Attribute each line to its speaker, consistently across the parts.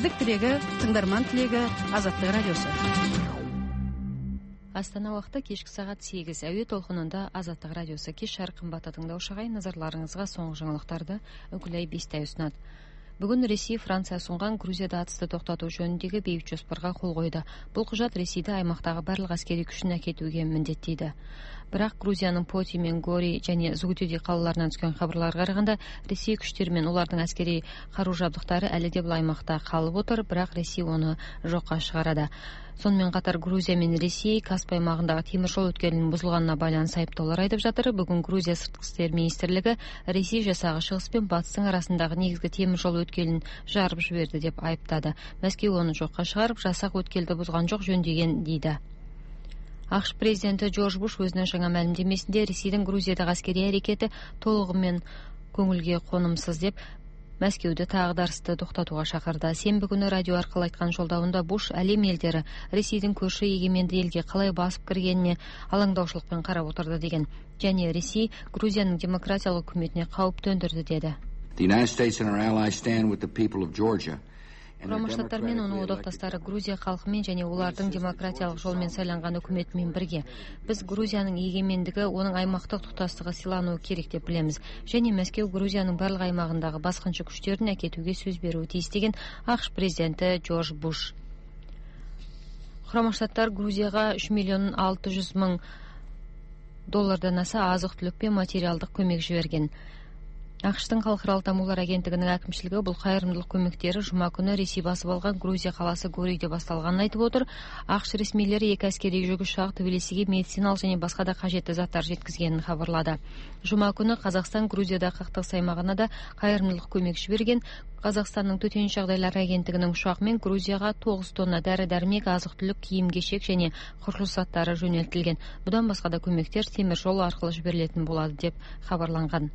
Speaker 1: тіршілік тірегі, тыңдарман тілегі, Азаттық радиосы.
Speaker 2: Астана уақыты кешкі сағат 8. Әуе толқынында Азаттық радиосы. Кеш жарық қымбатты тыңдаушы ағайын, назарларыңызға соңғы жаңалықтарды Үкілай Бестай ұсынады. Бүгін Ресей Франция ұсынған Грузияда атысты тоқтату жөніндегі бейбіт жоспарға қол қойды. Бұл құжат Ресейді аймақтағы барлық әскери күшін әкетуге міндеттейді. Бірақ Грузияның Поти мен Гори және Зугутиди қалаларынан түскен хабарларға қарағанда Ресей күштері мен олардың әскери қару-жабдықтары әлі де бұл аймақта қалып отыр, бірақ Ресей оны жоққа шығарады. Сонымен қатар Грузия мен Ресей Каспий аймағындағы темір жол өткелінің бұзылғанына байланысты айыптаулар айтып жатыр. Бүгін Грузия сыртқы істер министрлігі Ресей жасағы шығыс пен батыстың арасындағы негізгі темір жол өткелін жарып жіберді деп айыптады. Мәскеу оны жоққа шығарып, жасақ өткелді бұзған жоқ, жөндеген дейді. ақш президенті Джордж Буш өзінің жаңа мәлімдемесінде Ресейдің Грузиядағы әскери әрекеті толығымен көңілге қонымсыз деп Мәскеуді тағдарысты тоқтатуға шақырды. Сенбі күні радио арқылы айтқан жолдауында Буш әлем елдері Ресейдің көрші егеменді елге қалай басып кіргеніне алаңдаушылықпен қарап отырды деген. Және Ресей Грузияның демократиялық үкіметіне қауіп төндірді деді. Құрама Штаттар мен оның одақтастары Грузия халқымен және олардың демократиялық жолмен сайланған үкіметімен бірге. Біз Грузияның егемендігі, оның аймақтық тұтастығы сыйлануы керек деп білеміз. Және Мәскеу Грузияның барлық аймағындағы басқыншы күштерін әкетуге сөз беруі тиіс деген ақш президенті Джордж Буш. Құрама Штаттар Грузияға 3,6 миллион аса азық-түлік пен материалдық көмек жіберген. ақш-тың халықаралық дамулар агенттігінің әкімшілігі бұл қайырымдылық көмектері жұма күні Ресей басып алған Грузия қаласы Гориде басталғанын айтып отыр. ақш ресмилері екі әскери жүк ұшағы Тбилисиге медициналық және басқа да қажетті заттар жеткізгенін хабарлады. Жұма күні Қазақстан Грузияда қақтығыс аймағына да қайырымдылық көмек жіберген. Қазақстанның төтенше жағдайлар агенттігінің ұшағымен Грузияға 9 тонна дәрі-дәрмек, азық-түлік, киім-кешек және құрылыс заттары жөнелтілген. Бұдан басқа да көмектер темір жол арқылы жіберілетін болады деп хабарланған.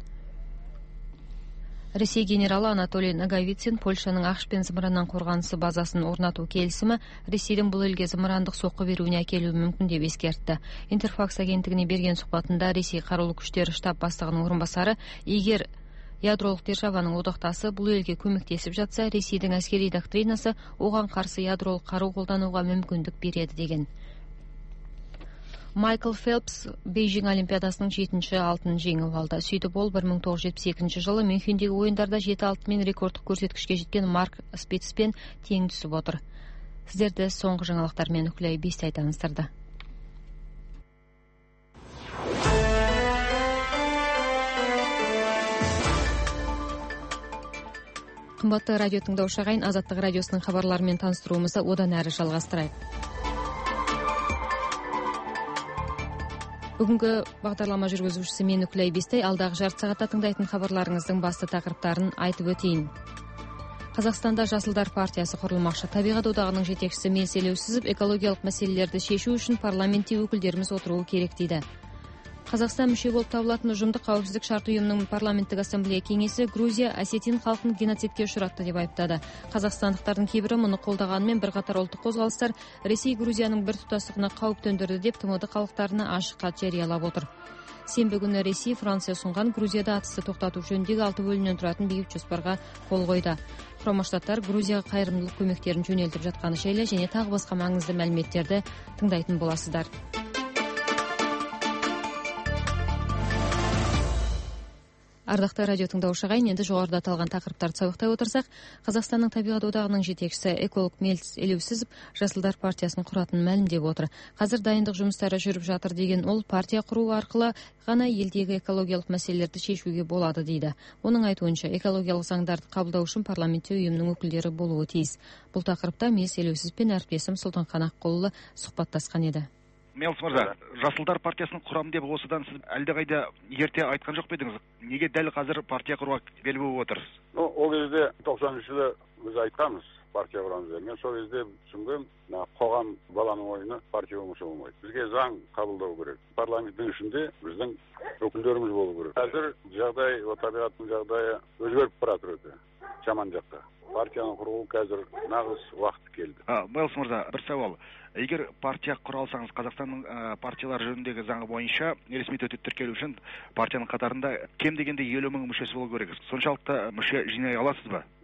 Speaker 2: Ресей генералы Анатолий Наговицин Польшаның ақш пен зымыраннан қорғанысы базасын орнату келісімі Ресейдің бұл елге зымырандық соққы беруіне әкелуі мүмкін деп ескертті. Интерфакс агенттігіне берген сұхбатында Ресей қарулы күштері штаб бастығының орынбасары, егер ядролық державаның одақтасы бұл елге көмектесіп жатса, Ресейдің әскери доктринасы оған қарсы ядролық қару қолдануға мүмкіндік береді деген. Майкл Фелпс Бейжің Олимпиадасының 7-ші алтынын жеңіп алды. Сөйтіп ол 1972 жылы Мюнхендегі ойындарда 7 алтынмен рекордтық көрсеткішке жеткен Марк Спицпен тең түсіп отыр. Сіздерді соңғы жаңалықтармен Үкілай Бестай таныстырды. Қымбатты радио тыңдаушы ағайын, Азаттық радиосының хабарларымен таныстыруымызды одан әрі жалғастырайық. Бүгінгі бағдарлама жүргізушісі мен Үкілай Бестай. Алдағы жарты сағатта тыңдайтын хабарларыңыздың басты тақырыптарын айтып өтейін. Қазақстанда Жасылдар партиясы құрылмақшы. Табиғат одағының жетекшісі Мелс Елеусізов экологиялық мәселелерді шешу үшін парламентте өкілдеріміз отыруы керек дейді. Қазақстан мүше болып табылатын ұжымдық қауіпсіздік шарты ұйымының парламенттік ассамблея кеңесі Грузия осетин халқын геноцидке ұшыратты деп айыптады. Қазақстандықтардың кейбірі мұны қолдағанымен бірқатар ұлттық қозғалыстар Ресей Грузияның бір тұтастығына қауіп төндірді деп тмд халықтарына ашық хат жариялап отыр. Сенбі күні Ресей Франция ұсынған Грузияда атысты тоқтату жөніндегі 6 бөлімнен тұратын бейбіт жоспарға қол қойды. Құрама Штаттар Грузияға қайырымдылық көмектерін жөнелтіп жатқаны жайлы және тағы басқа маңызды мәліметтерді тыңдайтын боласыздар. Ардақты радио тыңдаушы ағайын, енді жоғарыда аталған тақырыптарды сабақтай отырсақ, Қазақстанның табиғат одағының жетекшісі эколог Мелс Елеусізов Жасылдар партиясын құратынын мәлімдеп отыр. Қазір дайындық жұмыстары жүріп жатыр деген ол, партия құру арқылы ғана елдегі экологиялық мәселелерді шешуге болады дейді. Оның айтуынша, экологиялық заңдарды қабылдау үшін парламентте ұйымның өкілдері болуы тиіс. Бұл тақырыпта Мелс Елеусізов пен әріптесім Сұлтанхан Аққұлы сұхбаттасқан еді.
Speaker 3: Мелс мырза, Жасылдар партиясының құрамы деп осыдан сіз әлдеқайда ерте айтқан жоқ па едіңіз? Неге дәл қазір партия құруға бел буып отырсыз?
Speaker 4: Ол кезде 93 жылы біз айтқанбыз партия құрамыз деп. Мен сол кезде түсінгем, қоғам баланың ойыны партия болмаса болмайды. Бізге заң қабылдау керек. Парламенттің ішінде біздің өкілдеріміз болу керек. Қазір жағдай, табиғаттың жағдайы өзгеріп баратыр өте жаман жаққа. Партияны құруы қазір нағыз уақыт келді.
Speaker 3: Мелс мырза, бір сауал. Егер партия құра алсаңыз, Қазақстанның партиялар жөніндегі заңы бойынша ресми түрде тіркелу үшін партияның қатарында кем дегенде 50 мың мүшесі болу керек. Соншалықты мүше жинай аласыз ба?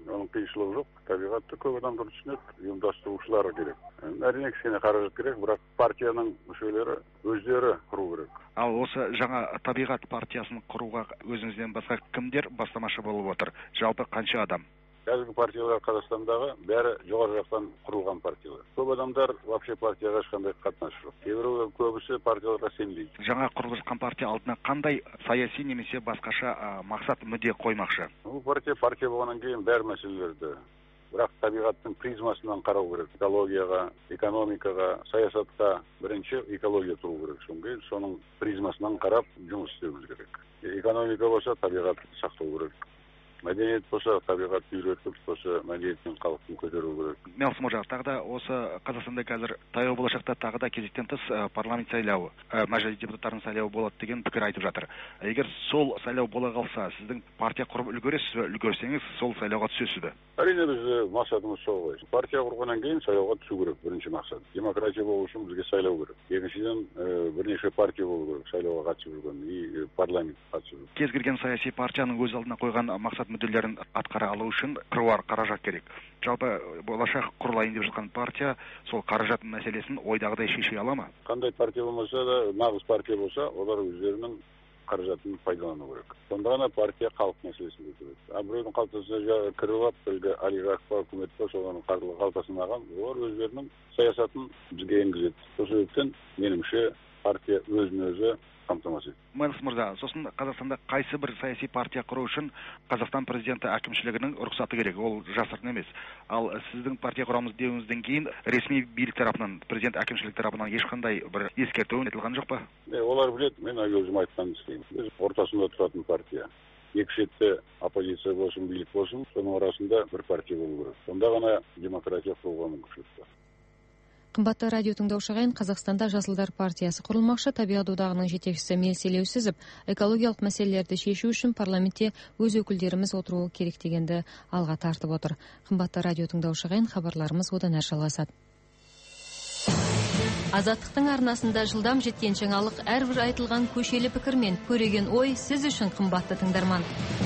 Speaker 4: оның қиыншылығы жоқ. Табиғатты көп адамдар түсінеді, ұйымдастырушылары керек. Әрине кішкене қаражат керек, бірақ партияның мүшелері өздері құру керек.
Speaker 3: Ал осы жаңа табиғат партиясын құруға өзіңізден басқа кімдер бастамашы болып отыр? Жалпы қанша адам?
Speaker 4: Қазіргі партиялар Қазақстандағы бәрі жоғары жақтан құрылған партиялар. Көп адамдар вообще партияға ешқандай қатынасы жоқ. Кейбіреу көбісі партияларға сенбейді.
Speaker 3: Жаңа құрылып жатқан партия алдына қандай саяси немесе басқаша мақсат мүдде қоймақшы?
Speaker 4: Бұл партия болғаннан кейін бәр мәселелерді, бірақ табиғаттың призмасынан қарау керек. Экологияға, экономикаға, саясатқа бірінші экология тұру керек. Соның призмасынан қарап жұмыс істеуіміз керек. Экономика болса табиғатты сақтау керек. Мәдениет болса, табиғатты үйретіп, болса, мәдениеттен халықтың көтеру керек.
Speaker 3: Мелс Мұржа, тағы да осы Қазақстанда қазір таяу болашақта тағы да кезектен тыс парламент сайлауы, мәжіліс депутаттарының сайлауы болады деген пікір айтып жатыр. Егер сол сайлау бола қалса, сіздің партия құрып үлгересіз бе? Үлгерсеңіз, сол сайлауға түсесіз бе?
Speaker 4: Әрине біз мақсатымыз сол ғой. Партия құрғаннан кейін сайлауға түсу керек, бірінші мақсат. Демократия болу үшін бізге сайлау керек. Екіншіден бірнеше партия болу керек, сайлауға қатысып жүрген и парламент қатысып жүрген.
Speaker 3: Кез келген саяси партияның өз алдына қойған мақсат мүдделерін атқара алу үшін қыруар қаражат керек. Жалпы болашақ құрылайын деп жатқан партия сол қаражат мәселесін ойдағыдай шеше ала ма?
Speaker 4: Қандай партия болмаса да, нағыз партия болса, олар өздерінің қаражатын пайдалану керек. Сонда ғана партия халық мәселесін көтереді. Біреудің қалтасына кіріп алып, әлгі олигарх па, үкімет па, соның қалтасын алған, олар өздерінің саясатын бізге енгізеді. Сол себептен меніңше партия өзін-өзі қамтамасыз етеді.
Speaker 3: Мелс Мырза, сосын Қазақстанда қайсы бір саяси партия құру үшін Қазақстан президенті әкімшілігінің рұқсаты керек, ол жасырын емес. Ал сіздің партия құрамыз деуіңізден кейін ресми билік тарапынан, президент әкімшілік тарапынан ешқандай бір ескерту айтылған жоқ па?
Speaker 4: Олар біледі, мен өзім айтқанды істеймін. Біз ортасында тұратын партия. Екі шетте оппозиция болсын, билік болсын, соның арасында бір партия болу керек. Сонда ғана демократия құруға мүмкіншілік бар.
Speaker 2: Қымбатты радио тыңдаушы ағайын, Қазақстанда Жасылдар партиясы құрылмақшы. Табиғат одағының жетекшісі Мелс Елеусізов экологиялық мәселелерді шешу үшін парламентте өз өкілдеріміз отыруы керек дегенді алға тартып отыр. Қымбатты радио тыңдаушы ағайын, хабарларымыз одан әрі жалғасады. Азаттықтың арнасында жылдам жеткен жаңалық, әрбір айтылған көшелі пікір мен көреген ой сіз үшін қымбатты тыңдарман.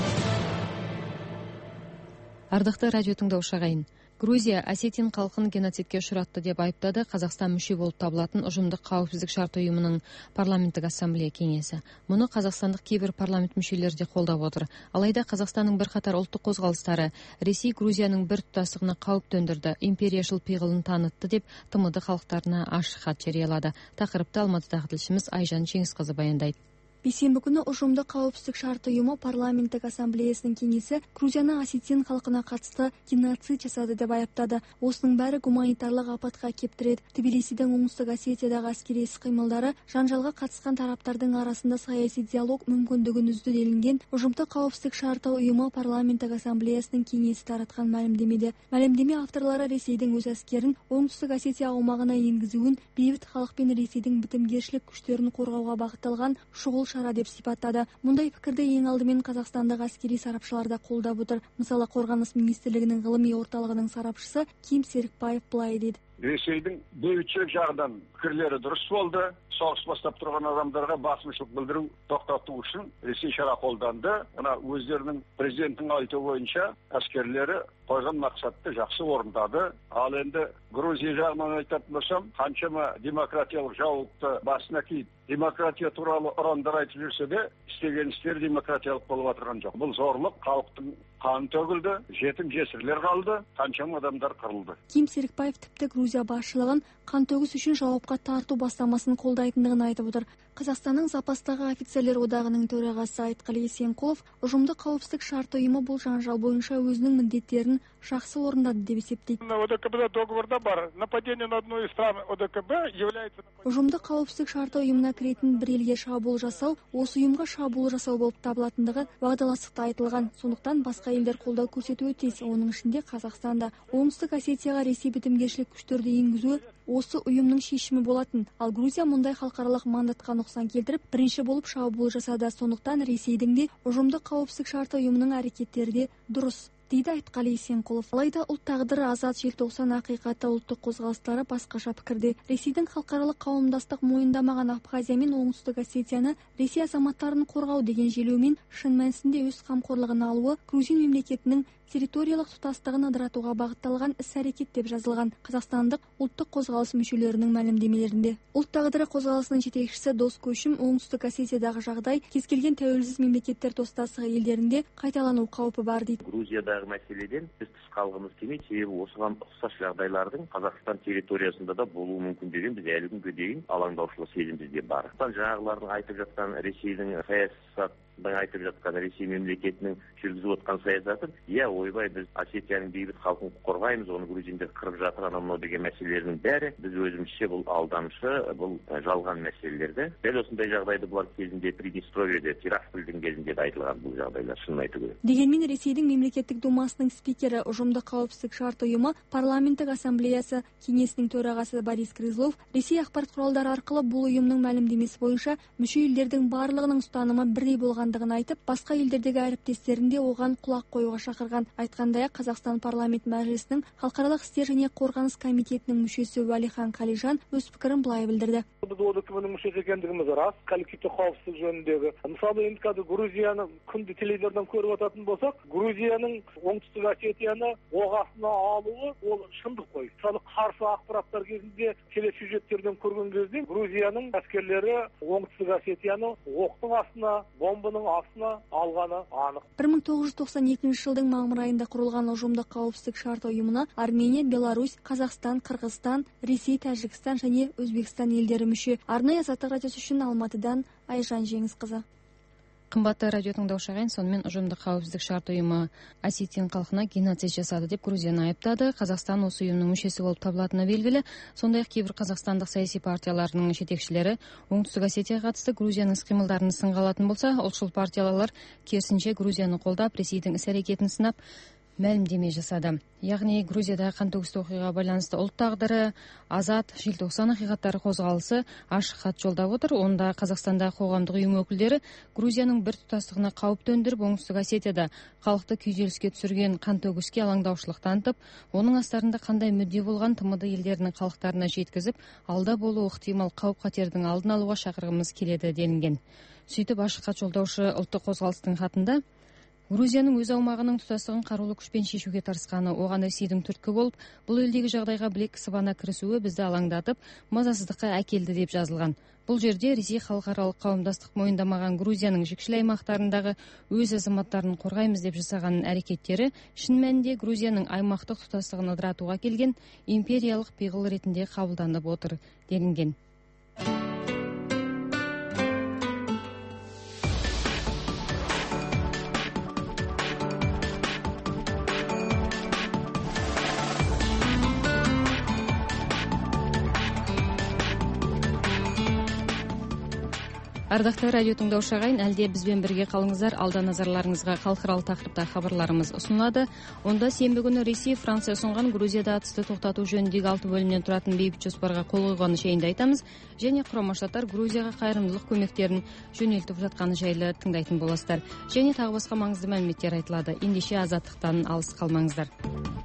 Speaker 2: Ардақты радио тыңдаушы ағайын, Грузия Осетин халқын геноцидке ұшыратты деп айыптады Қазақстан мүше болып табылатын ұжымдық қауіпсіздік шарты ұйымының парламенттік ассамблея кеңесі. Мұны қазақстандық кейбір парламент мүшелері де қолдап отыр. Алайда Қазақстанның бірқатар ұлттық қозғалыстары Ресей Грузияның бір тұтастығына қауіп төндірді, империяшыл пиғылын танытты деп ТМД халықтарына ашық хат жариялады. Тақырыпты Алматыдағы тілшіміз Айжан Жеңісқызы баяндайды.
Speaker 5: Бейсенбі күні ұжымдық қауіпсіздік шарты ұйымы парламенттік ассамблеясының кеңесі Грузияны Осетин халқына қатысты геноцид жасады деп айыптады. Осының бәрі гуманитарлық апатқа әкеп тіреді. Тбилисидің оңтүстік Осетиядағы әскери іс-қимылдары жанжалға қатысқан тараптардың арасында саяси диалог мүмкіндігін үзді делінген ұжымдық қауіпсіздік шарты ұйымы парламенттік ассамблеясының кеңесі таратқан мәлімдемеде. Мәлімдеме авторлары Ресейдің өз әскерін оңтүстік Осетия аумағына енгізуін бейбіт халық пен Ресейдің бітімгершілік күштерін қорғауға бағытталған шұғыл шара деп сипаттады. Мұндай пікірді ең алдымен Қазақстандық әскери сарапшылар да қолдап отыр. Мысалы, Қорғаныс министрлігінің ғылыми орталығының сарапшысы Ким Серікбаев былай дейді.
Speaker 6: Ресейдің бейбітшілік жағынан пікірлері дұрыс болды. Соғыс бастап тұрған адамдарға басымшылық білдіру тоқтату үшін Ресей шара қолданды. Ана өздерінің президенттің айтуы бойынша әскерлері қойған мақсатты жақсы орындады. Ал енді Грузия жағынан айтатын болсам, қаншама демократиялық жауапты басына киіп, демократия туралы ұрандар айтып жүрсе де, істеген істер демократиялық болып отырған жоқ. Бұл зорлық, халықтың қан төгілді, жетім жесірлер қалды, қаншама адамдар қырылды.
Speaker 5: Ким Серікбаев тіпті Грузия басшылығын қан төгіс үшін жауапқа тарту бастамасын қолдайтындығын айтып отыр. Қазақстанның запастағы офицерлер одағының төрағасы Айтқали Есенқұлов ұжымдық қауіпсіздік шарты ұйымы бұл жанжал бойынша өзінің міндеттерін жақсы орындады деп есептейді.
Speaker 7: ОДКБ договорда бар. Нападение на одну из стран ОДКБ является...
Speaker 5: Ұжымдық қауіпсіздік шарты ұйымына кіретін бір елге шабуыл жасау, осы ұйымға шабуыл жасау болып табылатындығы уағдаластықта айтылған. Сондықтан басқа елдер қолдау көрсетуі тиіс. Оның ішінде Қазақстанда оңтүстік Осетияға Ресей бітімгершілік күштерді енгізуі осы ұйымның шешімі болатын. Ал Грузия мұндай халықаралық мандатқа нұқсан келтіріп, бірінші болып шабуыл жасады. Сондықтан Ресейдің де ұжымдық қауіпсіздік шарты ұйымының әрекеттері де дұрыс, дейді Айтқали Есенқұлов. Алайда ұлт тағдыры азат желтоқсан ақиқаты ұлттық қозғалыстары басқаша пікірде. Ресейдің халықаралық қауымдастық мойындамаған Абхазия мен оңтүстік Осетияны Ресей азаматтарын қорғау деген желеумен шын мәнісінде өз қамқорлығына алуы грузин мемлекетінің территориялық тұтастығын ыдыратуға бағытталған іс-әрекет деп жазылған Қазақстандық ұлттық қозғалыс мүшелерінің мәлімдемелерінде. Ұлт тағдыры қозғалысының жетекшісі Дос Көшім оңтүстік Осетиядағы жағдай кез келген тәуелсіз мемлекеттер достастығы елдерінде қайталану қаупі бар дейді.
Speaker 8: Грузиядағы мәселеден біз тыс қалғымыз келмейді, себебі осыған ұқсас жағдайлардың Қазақстан территориясында да болуы мүмкін деген біз әлі күнге дейін алаңдаушылық сезім бізде бар. Жаңағылардың айтып жатқан Ресейдің айтып жатқан Ресей мемлекетінің жүргізіп отқан саясатын, ойбай біз Осетияның бейбіт халқын қорғаймыз, оны грузиндер қырып жатыр, анау деген мәселелердің бәрі біз өзімізше бұл алдамшы, бұл жалған мәселелерді. Дәл осындай жағдайды бұлар кезінде Приднестровьеде, Тираспольдің кезінде де айтылған бұл жағдайлар, шынын айту керек.
Speaker 5: Дегенмен Ресейдің мемлекеттік думасының спикері, ұжымдық қауіпсіздік шарт ұйымы парламенттік ассамблеясы кеңесінің төрағасы Борис Крылов Ресей ақпарат құралдары арқылы бұл ұйымның мәлімдемесі бойынша мүше елдердің барлығының ұстанымы бірдей болғандығын айтып, басқа елдердегі әріптестерінде оған құлақ қоюға шақырған. Айтқандай, Қазақстан парламент мәжілісінің халықаралық істер және қорғаныс комитетінің мүшесі Уәлихан Қалижан өз пікірін былай білдірді.
Speaker 7: Біз ОДКБ-ның мүшесі екендігіміз рас, коллективті қауіпсіздік жөніндегі. Мысалы, енді қазір Грузияны күнде телевизордан көріп отыратын болсақ, Грузияның оңтүстік Осетияны оқ астына алуы ол шындық қой. Мысалы, қарсы ақпараттар кезінде телесюжеттерден көрген кезде Грузияның әскерлері оңтүстік Осетияны оқтың астына, бомбаның астына алғаны анық.
Speaker 5: 1992 жылдың мамыр айында құрылған ұжымдық қауіпсіздік шарты ұйымына Армения, Беларусь, Қазақстан, Қырғызстан, Ресей, Тәжікстан және Өзбекстан елдері мүше. Арнайы Азаттық радиосы үшін Алматыдан Айжан Жеңісқызы.
Speaker 2: Қымбатты радио тыңдаушы ағайын, сонымен ұжымдық қауіпсіздік шарт ұйымы Осетин халқына геноцид жасады деп Грузияны айыптады. Қазақстан осы ұйымның мүшесі болып табылатыны белгілі. Сондай-ақ кейбір қазақстандық саяси партияларының жетекшілері оңтүстік Осетияға қатысты Грузияның іс-қимылдарын сынға алатын болса, ұлтшыл партиялар керісінше Грузияны қолдап, Ресейдің іс-әрекетін сынап мәлімдеме жасады. Яғни Грузиядағы қантөгісті оқиғаға байланысты ұлт тағдыры, Азат, желтоқсан ақиқаттары қозғалысы ашық хат жолдап отыр. Онда Қазақстандағы қоғамдық ұйым өкілдері Грузияның бір тұтастығына қауіп төндіріп, оңтүстік Осетияда халықты күйзеліске түсірген қантөгіске алаңдаушылық танытып, оның астарында қандай мүдде болған ТМД елдерінің халықтарына жеткізіп, алда болуы ықтимал қауіп-қатердің алдын алуға шақырғымыз келеді делінген. Сөйтіп ашық хат жолдаушы ұлттық қозғалыстың хатында Грузияның өз аумағының тұтастығын қарулы күшпен шешуге тырысқаны, оған Ресейдің түрткі болып, бұл елдегі жағдайға білек сыбана кірісуі бізді алаңдатып, мазасыздыққа әкелді деп жазылған. Бұл жерде Ресей халықаралық қауымдастық мойындамаған Грузияның жікшіл аймақтарындағы өз азаматтарын қорғаймыз деп жасаған әрекеттері шын мәнінде Грузияның аймақтық тұтастығын ыдыратуға келген империялық пиғыл ретінде қабылданып отыр делінген. Ардақты радио тыңдаушы ағайын, әлде бізбен бірге қалыңыздар. Алда назарларыңызға халықаралық тақырыпта хабарларымыз ұсынылады. Онда сенбі күні Ресей, Франция ұсынған Грузияда атысты тоқтату жөніндегі 6 бөлімнен тұратын бейбіт жоспарға қол қойғаны жайында айтамыз, және Құрама Штаттар Грузияға қайырымдылық көмектерін жөнелтіп жатқаны жайлы тыңдайтын боласыздар. Және тағы басқа маңызды мәліметтер айтылады. Ендеше азаттықтан алыс қалмаңыздар.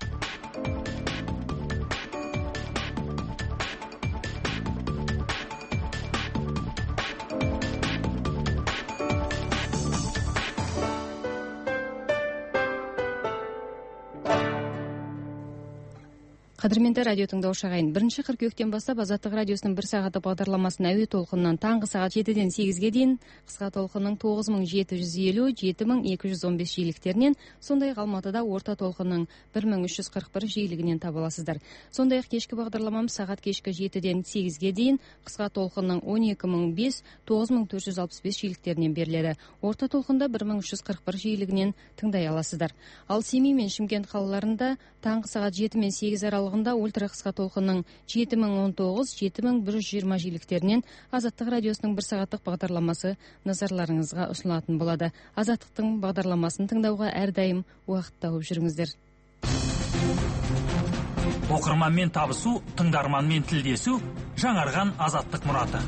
Speaker 2: Қадірменді радио тыңдаушы ағайын, 1 қыркүйектен бастап Азаттық радиосының 1 сағаты бағдарламасын әуе толқынынан таңғы сағат 7-ден 8-ге дейін, қысқа толқынның 9750, 7215 жиіліктерінен, сондай-ақ Алматыда орта толқынның 1341 жиілігінен таба аласыздар. Сондай-ақ кешкі бағдарламамыз сағат кешкі 7-ден 8-ге дейін, қысқа толқынның 12005, 9465 жиіліктерінен беріледі. Орта толқында 1341 жиілігінен тыңдай аласыздар. Ал Семей мен Шымкент қалаларында таңғы сағат 7 мен 8 аралығында ультра қысқа толқынның 7019-7120 жиіліктерінен Азаттық радиосының 1 сағаттық бағдарламасы назарларыңызға ұсынылатын болады. Азаттықтың бағдарламасын тыңдауға әрдайым уақыт тауып жүріңіздер.
Speaker 9: Оқырманмен табысу, тыңдарманмен тілдесу, жаңарған Азаттық мұраты.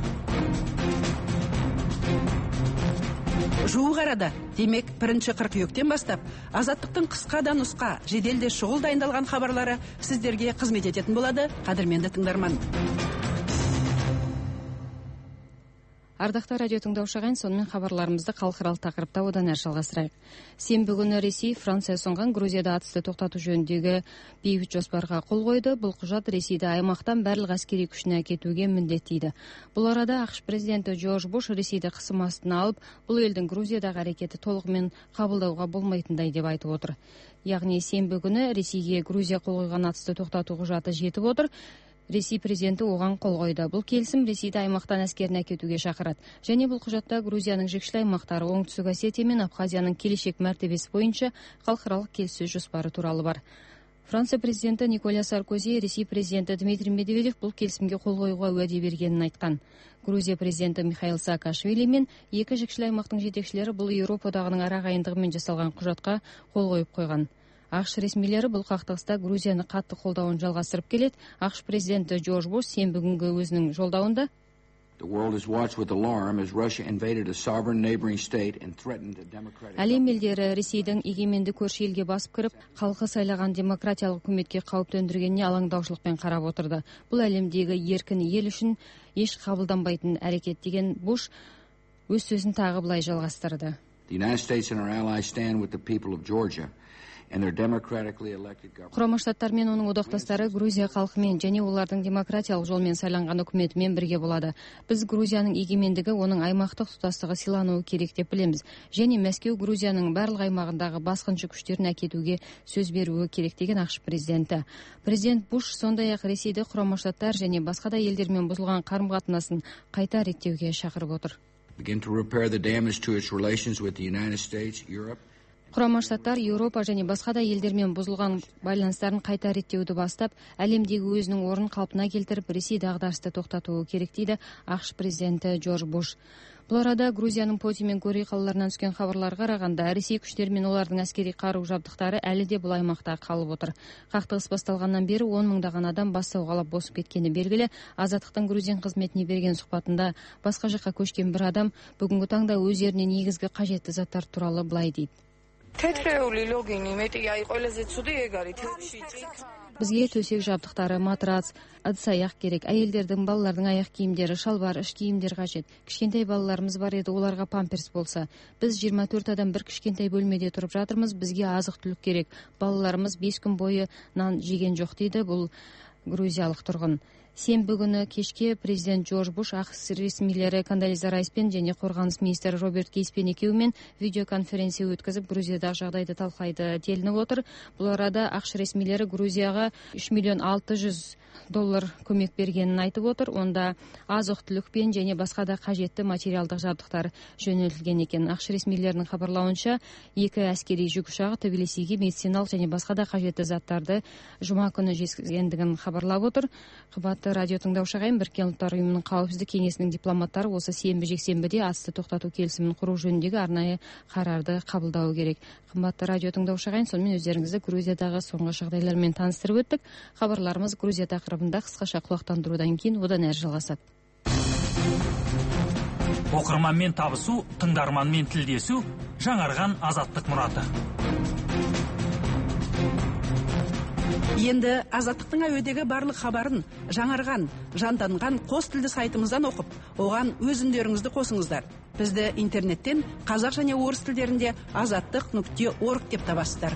Speaker 1: Жуық арада, демек 1 қыркүйектен бастап Азаттықтың қысқа да нұсқа, жеделде шұғыл дайындалған хабарлары сіздерге қызмет ететін болады, қадірменді тыңдарман.
Speaker 2: Ардакты радио тыңдаушы ағайын, сонымен хабарларымызды халықаралық тақырыпта одан әрі жалғастырайық. Сенбі күні Ресей Франция ұсынған Грузияда атысты тоқтату жөніндегі бейбіт жоспарға қол қойды. Бұл құжат Ресейді аймақтан барлық әскери күшіне әкетуге міндеттейді. Бұл арада ақш президенті Джордж Буш Ресейді қысым астына алып, бұл елдің Грузиядағы әрекеті толығымен қабылдауға болмайтындай деп айтып отыр. Яғни сенбі күні Ресейге Грузия қол қойған атысты тоқтату құжаты жетіп отыр. Ресей президенті оған қол қойды. Бұл келісім Ресейді аймақтан әскерін әкетуге шақырады. Және бұл құжатта Грузияның жекшелі аймақтары Оңтүстік Осетия мен Абхазияның келешек мәртебесі бойынша халықаралық келіссөз жоспары туралы бар. Франция президенті Николя Саркози, Ресей президенті Дмитрий Медведев бұл келісімге қол қоюға уәде бергенін айтқан. Грузия президенті Михаил Саакашвили мен екі жекшелі аймақтың жетекшілері бұл Еуропадағының арағайындығымен жасалған құжатқа қол қойып қойған. ақш ресмилері бұл қақтығыста Грузияны қатты қолдауын жалғастырып келеді. ақш президенті Джордж Буш сенбі күнгі өзінің жолдауында әлем елдері Ресейдің егеменді көрші елге басып кіріп, халқы сайлаған демократиялық үкіметке қауіп төндіргеніне алаңдаушылықпен қарап отырды. Бұл әлемдегі еркін ел үшін еш қабылданбайтын әрекет деген Буш өз сөзін тағы былай жалғастырды. Құрама Штаттар мен оның одақтастары Грузия халқымен және олардың демократиялық жолмен сайланған үкіметімен бірге болады. Біз Грузияның егемендігі, оның аймақтық тұтастығы сыйлануы керек деп білеміз. Және Мәскеу Грузияның барлық аймағындағы басқыншы күштерін әкетуге сөз беруі керек деген ақш президенті. Президент Буш сондай-ақ Ресейді Құрама Штаттар және басқа да елдермен бұзылған қарым-қатынасын қайта реттеуге шақырып отыр. Құрама Штаттар Еуропа және басқа да елдермен бұзылған байланыстарын қайта реттеуді бастап, әлемдегі өзінің орнын қалпына келтіріп, Ресей дағдарысты тоқтатуы керек дейді ақш президенті Джордж Буш. Бұл арада Грузияның Поти мен Гори қалаларынан түскен хабарларға қарағанда, Ресей күштері мен олардың әскери қару-жабдықтары әлі де бұл аймақта қалып отыр. Қақтығыс басталғаннан бері 10 мыңдаған адам бас сауғалап босып кеткені белгілі. Азаттықтың Грузиян қызметіне берген сұхбатында басқа жаққа көшкен бір адам бүгінгі таңда өздеріне негізгі қажетті заттар туралы былай дейді. Бізге төсек жабдықтары, матрац, ыдыс-аяқ керек. Әйелдердің, балалардың аяқ киімдері, шалбар, іш киімдер қажет. Кішкентай балаларымыз бар еді, оларға памперс болса. Біз 24 адам бір кішкентай бөлмеде тұрып жатырмыз, бізге азық-түлік керек. Балаларымыз 5 күн бойы нан жеген жоқ дейді бұл грузиялық тұрғын. Сенбі күні кешке президент Джордж Буш ақш ресмилері Кондолиза Райспен және қорғаныс министрі Роберт Кейспен екеуімен видеоконференция өткізіп, Грузиядағы жағдайды талқылайды делініп отыр. Бұл арада ақш ресмилері Грузияға $3,600,000 көмек бергенін айтып отыр. Онда азық-түлікпен және басқа да қажетті материалдық жабдықтар жөнелтілген екен. ақш ресмилерінің хабарлауынша, 2 әскери жүк ұшағы Тбилисиге медициналық және басқа да қажетті заттарды жұма күні жеткізгендігін хабарлап отыр. Қымбатты радио тыңдаушы ағайын, Біріккен ұлттар ұйымының қауіпсіздік кеңесінің дипломаттары осы сенбі-жексенбіде атысты тоқтату келісімін құру жөніндегі арнайы қарарды қабылдауы керек. Қымбатты радио тыңдаушы ағайын, сонымен өздеріңізді Грузиядағы соңғы жағдайлармен таныстырып өттік. Хабарларымыз Грузия тақырыбында қысқаша құлақтандырудан кейін одан әрі жалғасады.
Speaker 9: Оқырманмен табысу, тыңдарманмен тілдесу, жаңарған азаттық мұраты.
Speaker 1: Енді азаттықтың әуедегі барлық хабарын жаңарған, жанданған қос тілді сайтымыздан оқып, оған өз үндеріңізді қосыңыздар. Бізді интернеттен қазақ және орыс тілдерінде azattik.org деп табасыздар.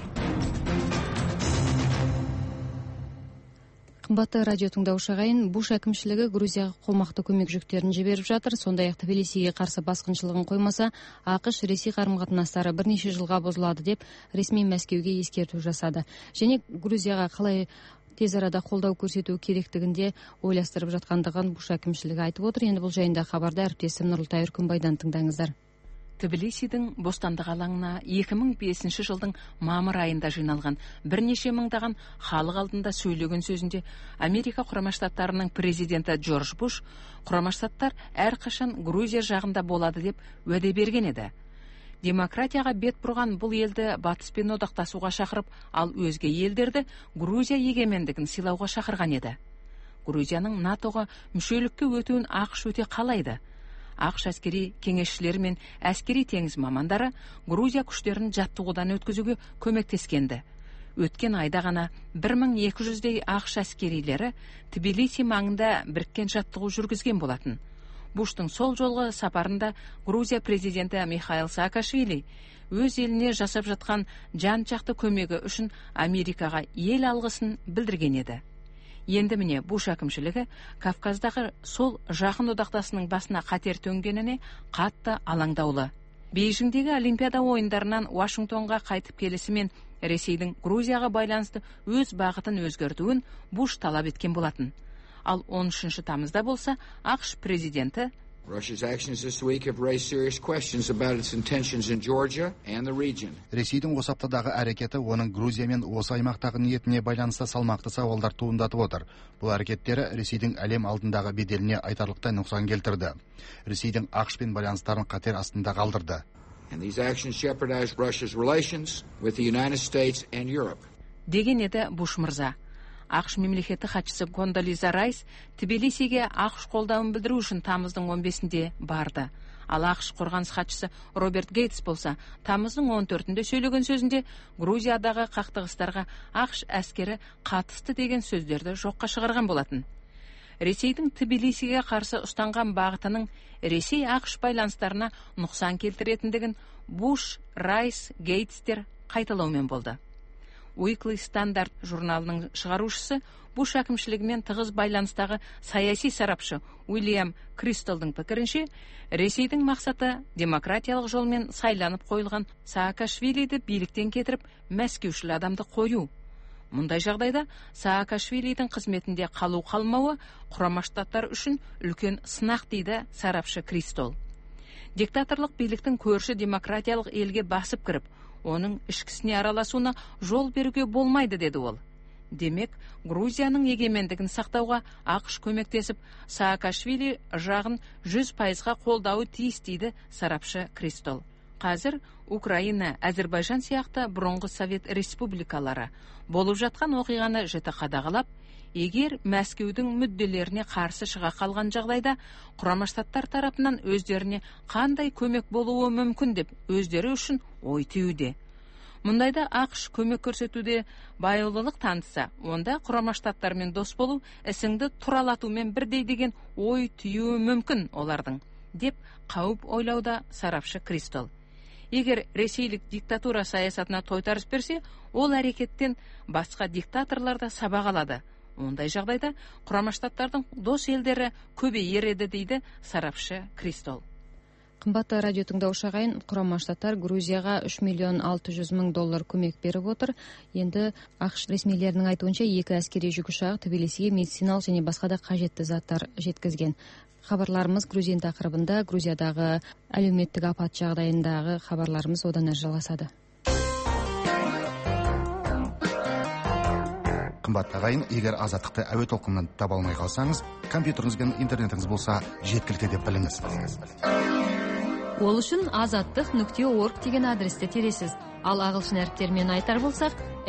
Speaker 2: Қымбатты радио тыңдаушы ағайын, Буш әкімшілігі Грузияға қомақты көмек жүктерін жіберіп жатыр. Сондай-ақ Тбилисиге қарсы басқыншылығын қоймаса, ақш Ресей қарым-қатынастары бірнеше жылға бұзылады деп ресми Мәскеуге ескерту жасады. Және Грузияға қалай тез арада қолдау көрсету керектігінде ойластырып жатқандығын Буш әкімшілігі айтып отыр. Енді бұл жайында хабарды әріптесім Нұрлытай Үркімбайдан тыңдаңыздар.
Speaker 10: Тбилисидің бостандық алаңына 2005 жылдың мамыр айында жиналған бірнеше мыңдаған халық алдында сөйлеген сөзінде Америка Құрама Штаттарының президенті Джордж Буш Құрама Штаттар әрқашан Грузия жағында болады деп уәде берген еді. Демократияға бет бұрған бұл елді батыспен одақтасуға шақырып, ал өзге елдерді Грузия егемендігін сыйлауға шақырған еді. Грузияның НАТО-ға мүшелікке өтуін ақш өте қалайды. ақш әскери кеңесшілері мен әскери теңіз мамандары Грузия күштерін жаттығудан өткізуге көмектескенді. Өткен айда ғана 1200-дей ақш әскерилері Тбилиси маңында біріккен жаттығу жүргізген болатын. Буштың сол жолғы сапарында Грузия президенті Михаил Саакашвили өз еліне жасап жатқан жан жақты көмегі үшін Америкаға ел алғысын білдірген еді. Енді міне Буш әкімшілігі Кавказдағы сол жақын одақтасының басына қатер төнгеніне қатты алаңдаулы. Бейжіңдегі Олимпиада ойындарынан Вашингтонға қайтып келісімен Ресейдің Грузияға байланысты өз бағытын өзгертуін Буш талап еткен болатын. Ал 13 тамызда болса, ақш президенті
Speaker 11: Russia's actions this week have raised serious questions about its intentions in Georgia and the region.
Speaker 12: Ресейдің осы аптадағы әрекеті оның Грузия мен осы аймақтағы ниетіне байланысты салмақты сауалдар туындатып отыр. Бұл әрекеттері Ресейдің әлем алдындағы беделіне айтарлықтай нұқсан келтірді. Ресейдің ақшпен байланыстарын қатер астында қалдырды.
Speaker 11: And these actions jeopardize Russia's relations with the United States and Europe.
Speaker 10: Деген еді Буш мырза. ақш мемлекеттік хатшысы Кондолиза Райс Тбилисиге ақш қолдауын білдіру үшін тамыздың 15-інде барды. Ал ақш қорғаныс хатшысы Роберт Гейтс болса, тамыздың 14-інде сөйлеген сөзінде Грузиядағы қақтығыстарға ақш әскері қатысты деген сөздерді жоққа шығарған болатын. Ресейдің Тбилисиге қарсы ұстанған бағытының Ресей ақш байланыстарына нұқсан келтіретіндігін Буш, Райс, Гейтстер қайталаумен болды. Weekly Standard журналының шығарушысы Буш әкімшілігімен тығыз байланыстағы саяси сарапшы Уильям Кристолдың пікірінше, Ресейдің мақсаты демократиялық жолмен сайланып қойылған Саакашвилиді биліктен кетіріп, мәскеушіл адамды қою. Мұндай жағдайда Саакашвилидің қызметінде қалу-қалмауы Құрама Штаттар үшін үлкен сынақ дейді сарапшы Кристол. Диктаторлық биліктің көрші демократиялық елге басып кіріп, оның ішкісіне араласуына жол беруге болмайды, деді ол. Демек, Грузияның егемендігін сақтауға ақш көмектесіп, Саакашвили жағын 100%-ға қолдауы тиіс дейді сарапшы Кристол. Қазір Украина, Әзербайжан сияқты бұрынғы Совет республикалары болып жатқан оқиғаны жіті қадағалап, егер Мәскеудің мүдделеріне қарсы шыға қалған жағдайда, Құрама Штаттар тарапынан өздеріне қандай көмек болуы мүмкін деп өздері үшін ой түюде. Мұндайда ақш көмек көрсетуде байылылық танытса, онда Құрама Штаттармен дос болу ісіңді туралатумен бірдей деген ой түюі мүмкін олардың, деп қауіп ойлауда сарапшы Кристол. Егер ресейлік диктатура саясатына тойтарыс берсе, ол әрекеттен басқа диктаторларда сабақ алады. Ондай жағдайда Құрама Штаттардың дос елдері көбейер еді, дейді сарапшы Кристол.
Speaker 2: Қымбатты радио тыңдаушы ағайын, Құрама Штаттар Грузияға $3,600,000 көмек беріп отыр. Енді ақш ресмилерінің айтуынша 2 әскери жүк ұшағы Тбилисиге медициналық және басқа да қажетті заттар жеткізген. Хабарларымыз Грузия тақырыбында, Грузиядағы әлеуметтік апат жағдайындағы хабарларымыз одан әрі жалғасады.
Speaker 12: Қымбатты ағайын, егер азаттықты әуе толқынынан таба алмай қалсаңыз, компьютеріңіз бен интернетіңіз болса жеткілікті деп біліңіз.
Speaker 2: Ол үшін azattıq.org деген адресті тересіз. Ал ағылшын әріптермен айтар болсақ,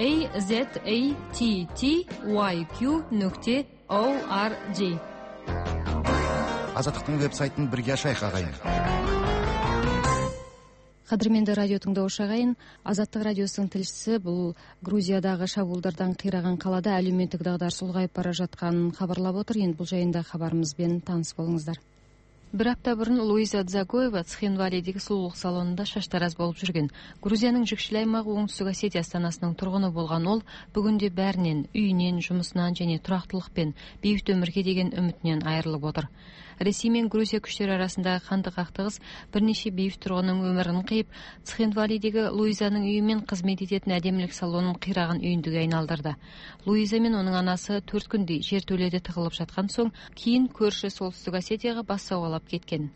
Speaker 2: azattyq.org.
Speaker 12: Азаттықтың веб-сайтын бірге ашайық ағайын.
Speaker 2: Қадірменді радио тыңдаушы ағайын, Азаттық радиосының тілшісі бұл Грузиядағы шабуылдардан қираған қалада әлеуметтік дағдарыс ұлғайып бара жатқанын хабарлап отыр. Енді бұл жайында хабарымызбен таныс болыңыздар. Бір апта бұрын Луиза Дзагоева Цхинвалидегі сұлулық салонында шаштараз болып жүрген. Грузияның жүкшіл аймағы Оңтүстік Осетия астанасының тұрғыны болған ол, бүгінде бәрінен, үйінен, жұмысынан және тұрақтылықпен, бейбіт өмірге деген үмітінен айырылып отыр. Ресей мен Грузия күштері арасындағы қанды қақтығыс бірнеше бейбіт тұрғынның өмірін қиып, Цхинвалидегі Луизаның үйі мен қызмет ететін әдемілік салонын қираған үйіндіге айналдырды. Луиза мен оның анасы 4 күндей жертөледе тығылып жатқан соң, кейін көрші Солтүстік Осетияға бас сауғалап кеткен.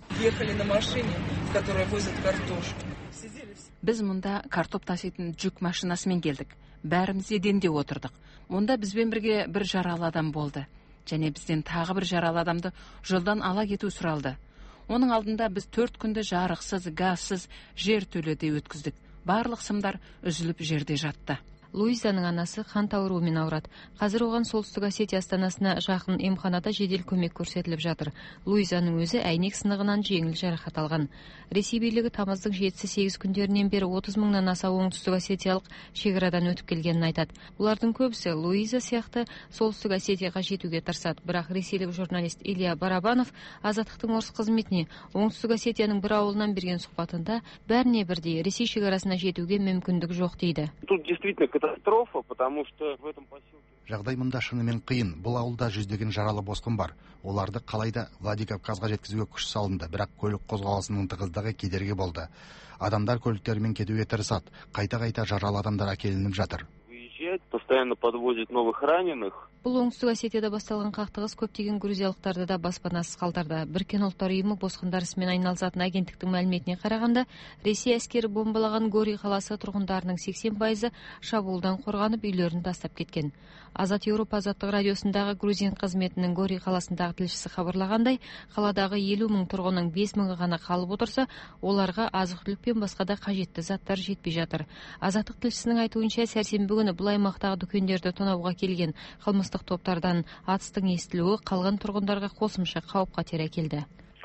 Speaker 10: Біз мұнда картоп таситын жүк машинасымен келдік. Бәріміз еденде отырдық. Онда бізбен бірге бір жаралы адам болды. Және бізден тағы бір жаралы адамды жолдан ала кету сұралды. Оның алдында біз 4 күнді жарықсыз, газсыз жертөледе өткіздік. Барлық сымдар үзіліп жерде жатты.
Speaker 2: Луизаның анасы қант ауруымен ауырады. Қазір оған Солтүстік Осетия астанасына жақын емханада жедел көмек көрсетіліп жатыр. Луизаның өзі әйнек сынығынан жеңіл жарақат алған. Ресей билігі тамыздың 7-8 күндерінен бері 30 мыңнан аса оңтүстік осетиялық шекарадан өтіп келгенін айтады. Олардың көбісі Луиза сияқты Солтүстік Осетияға жетуге тырысады. Бірақ ресейлік журналист Илья Барабанов Азаттықтың орыс қызметіне оңтүстік Осетияның бір ауылынан берген сұхбатында бәріне бірдей Ресей шекарасына жетуге мүмкіндік жоқ дейді.
Speaker 13: Тут действительно катастрофа, потому что в этом поселке...
Speaker 12: Жағдай мұнда шынымен қиын. Бұл ауылда жүздеген жаралы босқын бар. Оларды қалайда Владикавказға жеткізуге күш салынды, бірақ көлік қозғалысының тығыздығы кедергі болды. Адамдар көліктерімен кетуге тырысады. Қайта-қайта жаралы адамдар әкелініп жатыр.
Speaker 13: Постоянно подвозят новых раненых.
Speaker 2: Бұл оңтүстік Осетияда басталған қақтығыс көптеген грузиялықтарды да баспанасыз қалдырды. Біріккен ұлттар ұйымы босқындар ісімен айналысатын агенттіктің мәліметіне қарағанда, Ресей әскері бомбалаған Гори қаласы тұрғындарының 80% шабуылдан қорғанып үйлерін тастап кеткен. Азат Еуропа азаттық радиосындағы грузин қызметінің Гори қаласындағы тілшісі хабарлағандай, қаладағы 50 мың тұрғынның 5 мыңы ғана қалып отырса, оларға азық-түлік пен басқа да қажетті заттар жетпей жатыр. Азаттық тілшісінің айтуынша, сәрсенбі күні бұл аймақтағы дүкендерді тонауға келген қылмыстық топтардан атыстың естілуі қалған тұрғындарға қосымша қауіп-қатер әкелді.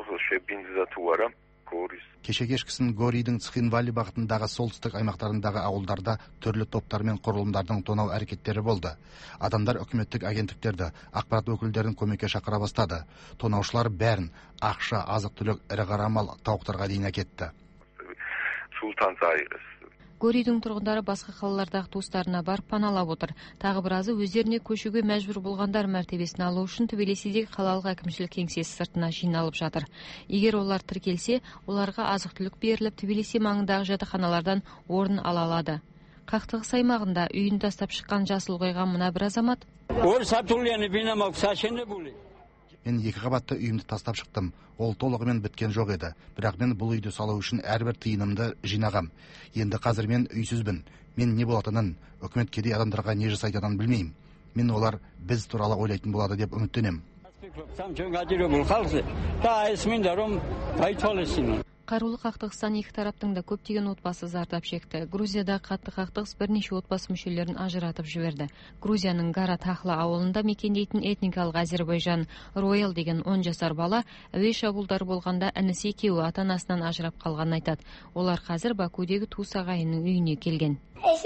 Speaker 12: Кеше кешкісін Горидің Цхинвали бағытындағы солтүстік аймақтарындағы ауылдарда түрлі топтар мен құрылымдардың тонау әрекеттері болды. Адамдар үкіметтік агенттіктерді, ақпарат өкілдерін көмекке шақыра бастады. Тонаушылар бәрін ақша, азық-түлік, ірі қара мал, тауықтарға дейін әкетті.
Speaker 2: Горидің тұрғындары басқа қалалардағы туыстарына барып паналап отыр. Тағы біразы өздеріне көшуге мәжбүр болғандар мәртебесін алу үшін Тбилисидегі қалалық әкімшілік кеңсесі сыртына жиналып жатыр. Егер олар тіркелсе, оларға азық-түлік беріліп, Тбилиси маңындағы жатақханалардан орын ала алады. Қақтығыс аймағында үйін тастап шыққан жасыл қойған мына бір азамат:
Speaker 12: Мен 2 қабатты үйімді тастап шықтым. Ол толығымен біткен жоқ еді. Бірақ мен бұл үйді салу үшін әрбір тиынымды жинағам. Енді қазір мен үйсізбін. Мен не болатынын, үкімет кедей адамдарға не жасайтынын білмеймін. Мен олар біз туралы ойлайтын болады деп үміттенем.
Speaker 2: Қарулы қақтығыстан екі тараптың да көптеген отбасы зардап шекті. Грузияда қатты қақтығыс бірнеше отбасы мүшелерін ажыратып жіберді. Грузияның Гара Тахла ауылында мекендейтін этникалық Азербайжан Роял деген 10 жасар бала әуе шабуылдары болғанда інісі екеуі ата-анасынан ажырап қалғанын айтады. Олар қазір Бакудегі туыс ағайынның үйіне келген.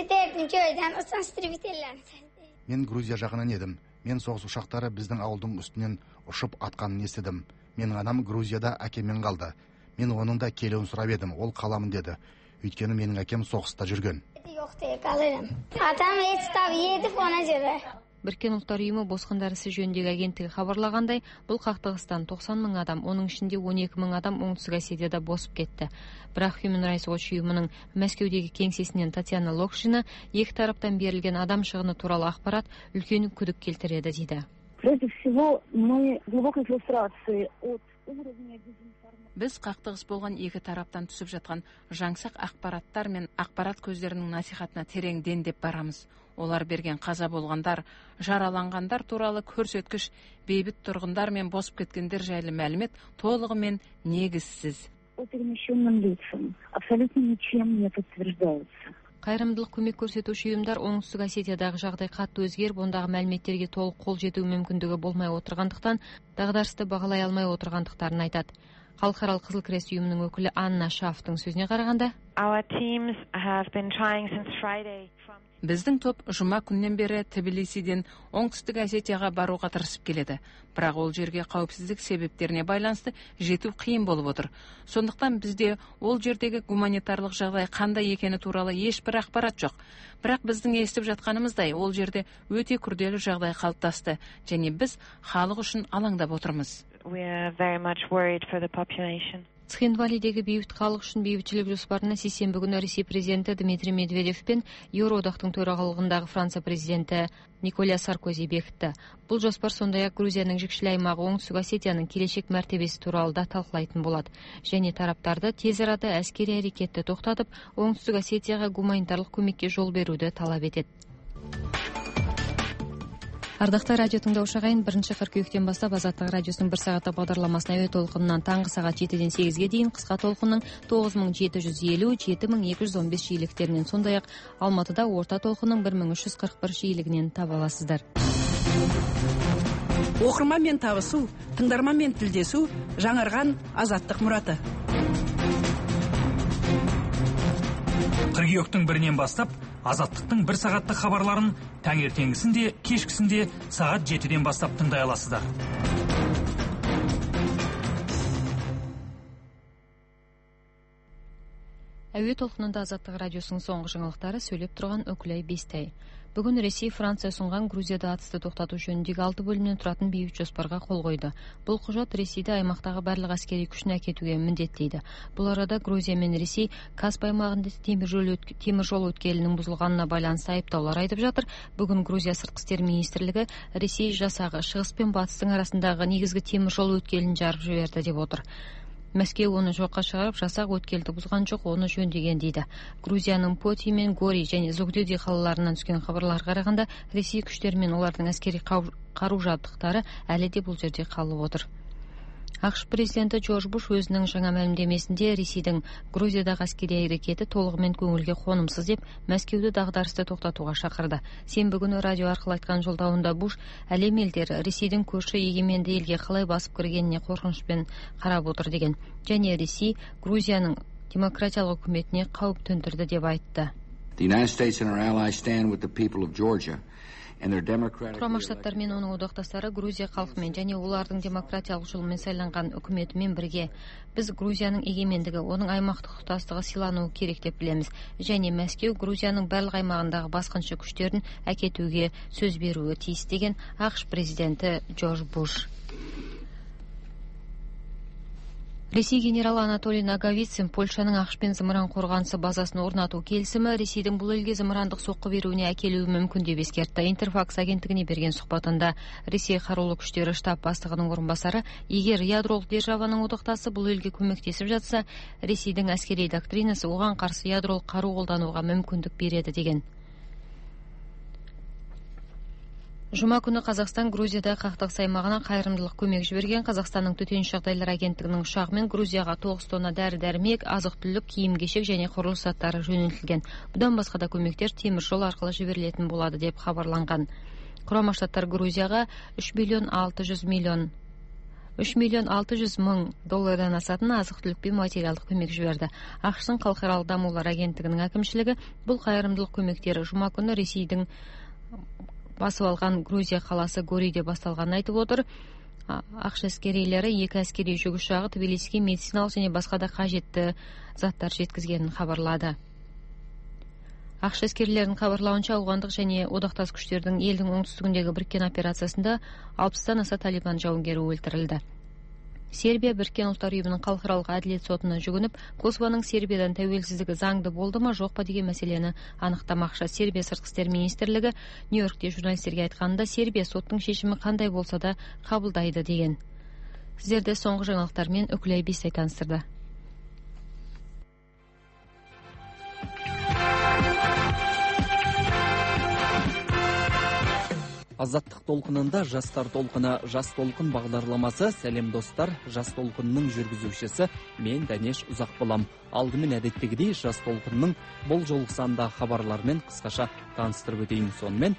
Speaker 12: Мен Грузия жағынан едім. Мен соғыс ұшақтары біздің ауылдың үстінен ұшып атқанын естідім. Менің анам Грузияда әкеммен қалды. Мен оның да келуін сұрап едім, ол қаламын деді. Өйткені менің әкем соғыста жүрген.
Speaker 2: Біріккен ұлттар ұйымы босқындар ісі жөніндегі агенттігі хабарлағандай, бұл қақтығыстан 90 мың адам, оның ішінде 12 мың адам оңтүстік Осетияда босып кетті. Бірақ Human Rights Watch ұйымының Мәскеудегі кеңсесінен Татьяна Локшина екі тараптан берілген адам шығыны туралы ақпарат үлкен күдік келтіреді дейді.
Speaker 14: Прежде всего, мы глубокой фрустрации от уровня
Speaker 10: Біз қақтығыс болған екі тараптан түсіп жатқан жаңсақ ақпараттар мен ақпарат көздерінің насихатына терең дендеп барамыз. Олар берген қаза болғандар, жараланғандар туралы көрсеткіш, бейбіт тұрғындар мен босып кеткендер жайлы мәлімет толығымен негізсіз.
Speaker 14: Абсолютно ничем не подтверждается.
Speaker 2: Қайырымдылық көмек көрсетуші ұйымдар оңтүстік Осетиядағы жағдай қатты өзгеріп, ондағы мәліметтерге толық қол жету мүмкіндігі болмай отырғандықтан, дағдарысты бағалай алмай отырғандықтарын айтады. Халықаралық Қызыл Крест ұйымының өкілі Анна Шафтың сөзіне қарағанда,
Speaker 10: біздің топ жұма күннен бері Тбилисиден оңтүстік Осетияға баруға тырысып келеді. Бірақ ол жерге қауіпсіздік себептеріне байланысты жету қиын болып отыр. Сондықтан бізде ол жердегі гуманитарлық жағдай қандай екені туралы ешбір ақпарат жоқ. Бірақ біздің естіп жатқанымыздай, ол жерде өте күрделі жағдай қалыптасты, және біз халық үшін алаңдап отырмыз.
Speaker 2: Цхинвалидегі бейбіт халық үшін бейбітшілік жоспарына сейсенбі күні Ресей президенті Дмитрий Медведев пен Еуроодақтың төрағалығындағы Франция президенті Николя Саркози бекітті. Бұл жоспар сондай-ақ Грузияның жікшіл аймағы оңтүстік Осетияның келешек мәртебесі туралы да талқылайтын болады. Және тараптарды тез арада әскери әрекетті тоқтатып, оңтүстік Осетияға гуманитарлық көмекке жол беруді талап етеді. Ардакты радио тыңдаушы ағайын, 1-кыркүйектен бастап Азаттык радиосунун 1 сааттык багдарламасын әуе толкунунан таңғы саат 7-ден 8-ге дейин, кыска толкунун 9750-7215 жиіліктеринен, сондай ак Алматыда орта толкунун 1341 жиілігінен таба аласыздар.
Speaker 1: Окурманмен табысуу, тыңдарманмен тилдесүү, жаңарган азаттык мураты.
Speaker 9: Кыргүйөктүн 1-нен бастап Азаттыктын 1 сааттык хабарларын таңертеңгисинде, кечкисинде саат 7-ден бастап тыңдай аласыздар.
Speaker 2: Әуе толкунунда Азаттык радиосунун соңку жаңылыктары, сөйлөп турган Өкүлай Бестай. Бүгүн Ресей Франция сунган Грузияда атысты токтотуу жөнүндөгү 6 бөлүмдөн туратын бейбит жоспарга кол койду. Бул кужат Ресейди аймактагы барлык аскерий күчүн акетүүгө міндеттейди. Бул арада Грузия менен Ресей Каспий аймагында темир жол өткелинин бузулганына байланыштуу айыптоолор айтып жатыр. Бүгүн Грузия сырткы иштер министрлиги Ресей жасагы Чыгыс пен Батыстын арасындагы негизги темир жол өткелин жарып жиберди деп отур. Мәскеу оны жокко чыгарып, жасак өткелди бузган жок, оны жөндөгөн дейди. Грузиянын Поти мен Гори және Зугдеди калаларынан түскөн кабарларга караганда, Ресей күчтери мен алардын аскерий каруу жабдыктары әлі де бул жерде калып отур. АКШ президенти Джордж Буш өзүнүн жаңа маалимдемесинде Ресейдин Грузиядагы аскерий аракети толугу көңүлгө конумсуз деп Мәскеуду дагдарысты токтотууга чакырды. Сенбі күнү радио аркылуу айткан жолдоуунда Буш әлем элдери Ресейдин көршү эгеменди элге калай басып киргенине коркунучпен карап отур деген. Және Ресей Грузиянын демократиялык өкмөтүнө кауп төндүрдү деп айтты.
Speaker 11: The United States and our allies stand with the people of Georgia.
Speaker 2: Курама Штаттар менен онун одокташтары Грузия калкы менен және улардын демократиялык жол менен сайланган өкмөтү менен бирге. Биз Грузиянын эгемендиги, онун аймактык тутастыгы сыйлануу керек деп билебиз. Және Мәскеу Грузиянын барлык аймагындагы баскынчы күчтөрүн акетүүгө сөз берүүгө тийис деген АКШ президенти Джордж Буш. Ресей генералы Анатолий Наговицын Польшанын АКШпен зымыран корганысы базасын орнатуу келисими Ресейдин бул элге зымырандык сокку берүүнү акелүүгү мүмкүн деп эскертти. Интерфакс агенттигине берген сухбатында Ресей кароолуу күчтөрү штаб баштыгынын орун басары, эгер ядролук державанын одокташы бул элге көмөктесип жатса, Ресейдин аскерий доктринасы оған каршы ядролук каруу колдонууга мүмкүндүк береді деген. Жума күнү Казакстан Грузияда кактык аймагына кайрымдылык көмөк жиберген. Казакстандын төтөнчү жагдайлар агенттигинин учагы менен Грузияга 9 тонна дары-дармек, азык-түлүк, кийим-кечек және курулуш заттары жөнөлтүлгөн. Будан башка да көмөктөр темир жол аркылуу жиберилетін болады деп хабарланган. Курама Штаттар Грузияга 3 миллион 600 миң доллардан асатын азык-түлүк пен материалдык көмөк жиберди. АКШтын калкаралык дамуулар агенттигинин акимчилиги бул кайрымдылык көмөктөрү жума күнү Ресейдин басып алган Грузия каласы Гориде басталганын айтып отур. АКШ аскерийлери 2 аскерий жүк учагы Тбилисиге медициналык және баска да кажетті заттар жеткизгенин хабарлады. АКШ аскерилеринин хабарлауынча, аугандык және одакташ күчтөрдүн элдин оңтүстүгүндөгү бириккен операциясында 60-тан аса талибан жауынгери өлтүрүлдү. Сербия Бириккен Улуттар Уюмунун калкаралык адилет сотуна жүгүнүп, Косовонун Сербиядан тәуелсиздиги заңды болдума, жокпу деген маселени аныктамакчы. Сербия сырткы иштер министрлиги Нью-Йоркте журналисттерге айтканында, Сербия соттун чечими кандай болсо да кабылдайды деген. Сиздерди соңку жаңылыктар менен Өкүлай Бестай таныстырды.
Speaker 15: Азаттык толкунунда жастар толкуна жас толкун багдарламасы. Сәлем достар, жас толкунунун жүргүзүүчүсү мен Данеш Узак болом. Алдымен әдеттегидей жас толкунунун бул жолку сандагы хабарлар менен кыскача тааныстырып өтөйүн. Сонымен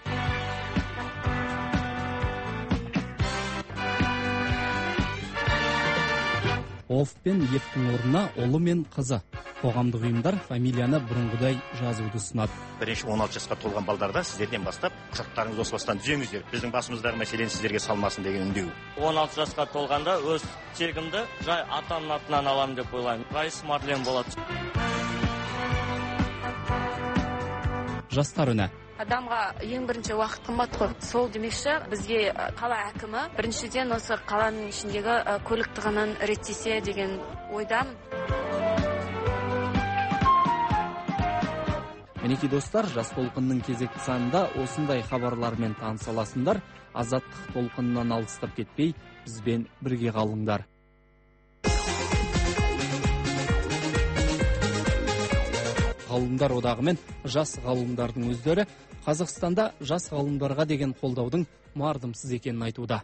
Speaker 15: Оф пен Ефтин орнуна олу мен кызы. Коғамдық ұйымдар фамилияны бұрынғыдай жазуды сынады.
Speaker 16: Бірінші 16 жасқа толған балдарда сіздерден бастап құжаттарыңызды осы бастан түзеңіздер. Біздің басымыздағы мәселені сіздерге салмасын деген үндеу.
Speaker 17: 16 жасқа толғанда өз тегімді жай атамның атынан аламын деп ойлаймын. Қайсы марлен болады.
Speaker 15: Жастар үні.
Speaker 18: Адамға ең бірінші уақыт қымбат қой. Сол демекші, бізге қала әкімі біріншіден осы қаланың ішіндегі көлік тығынын реттесе деген ойдамын.
Speaker 15: Мінеки достар, жас толқынның кезекті санында осындай хабарлармен таныса аласыңдар. Азаттық толқынынан алыстап кетпей, бізбен бірге қалыңдар. Ғалымдар одағы мен жас ғалымдардың өздері Қазақстанда жас ғалымдарға деген қолдаудың мардымсыз екенін айтуда.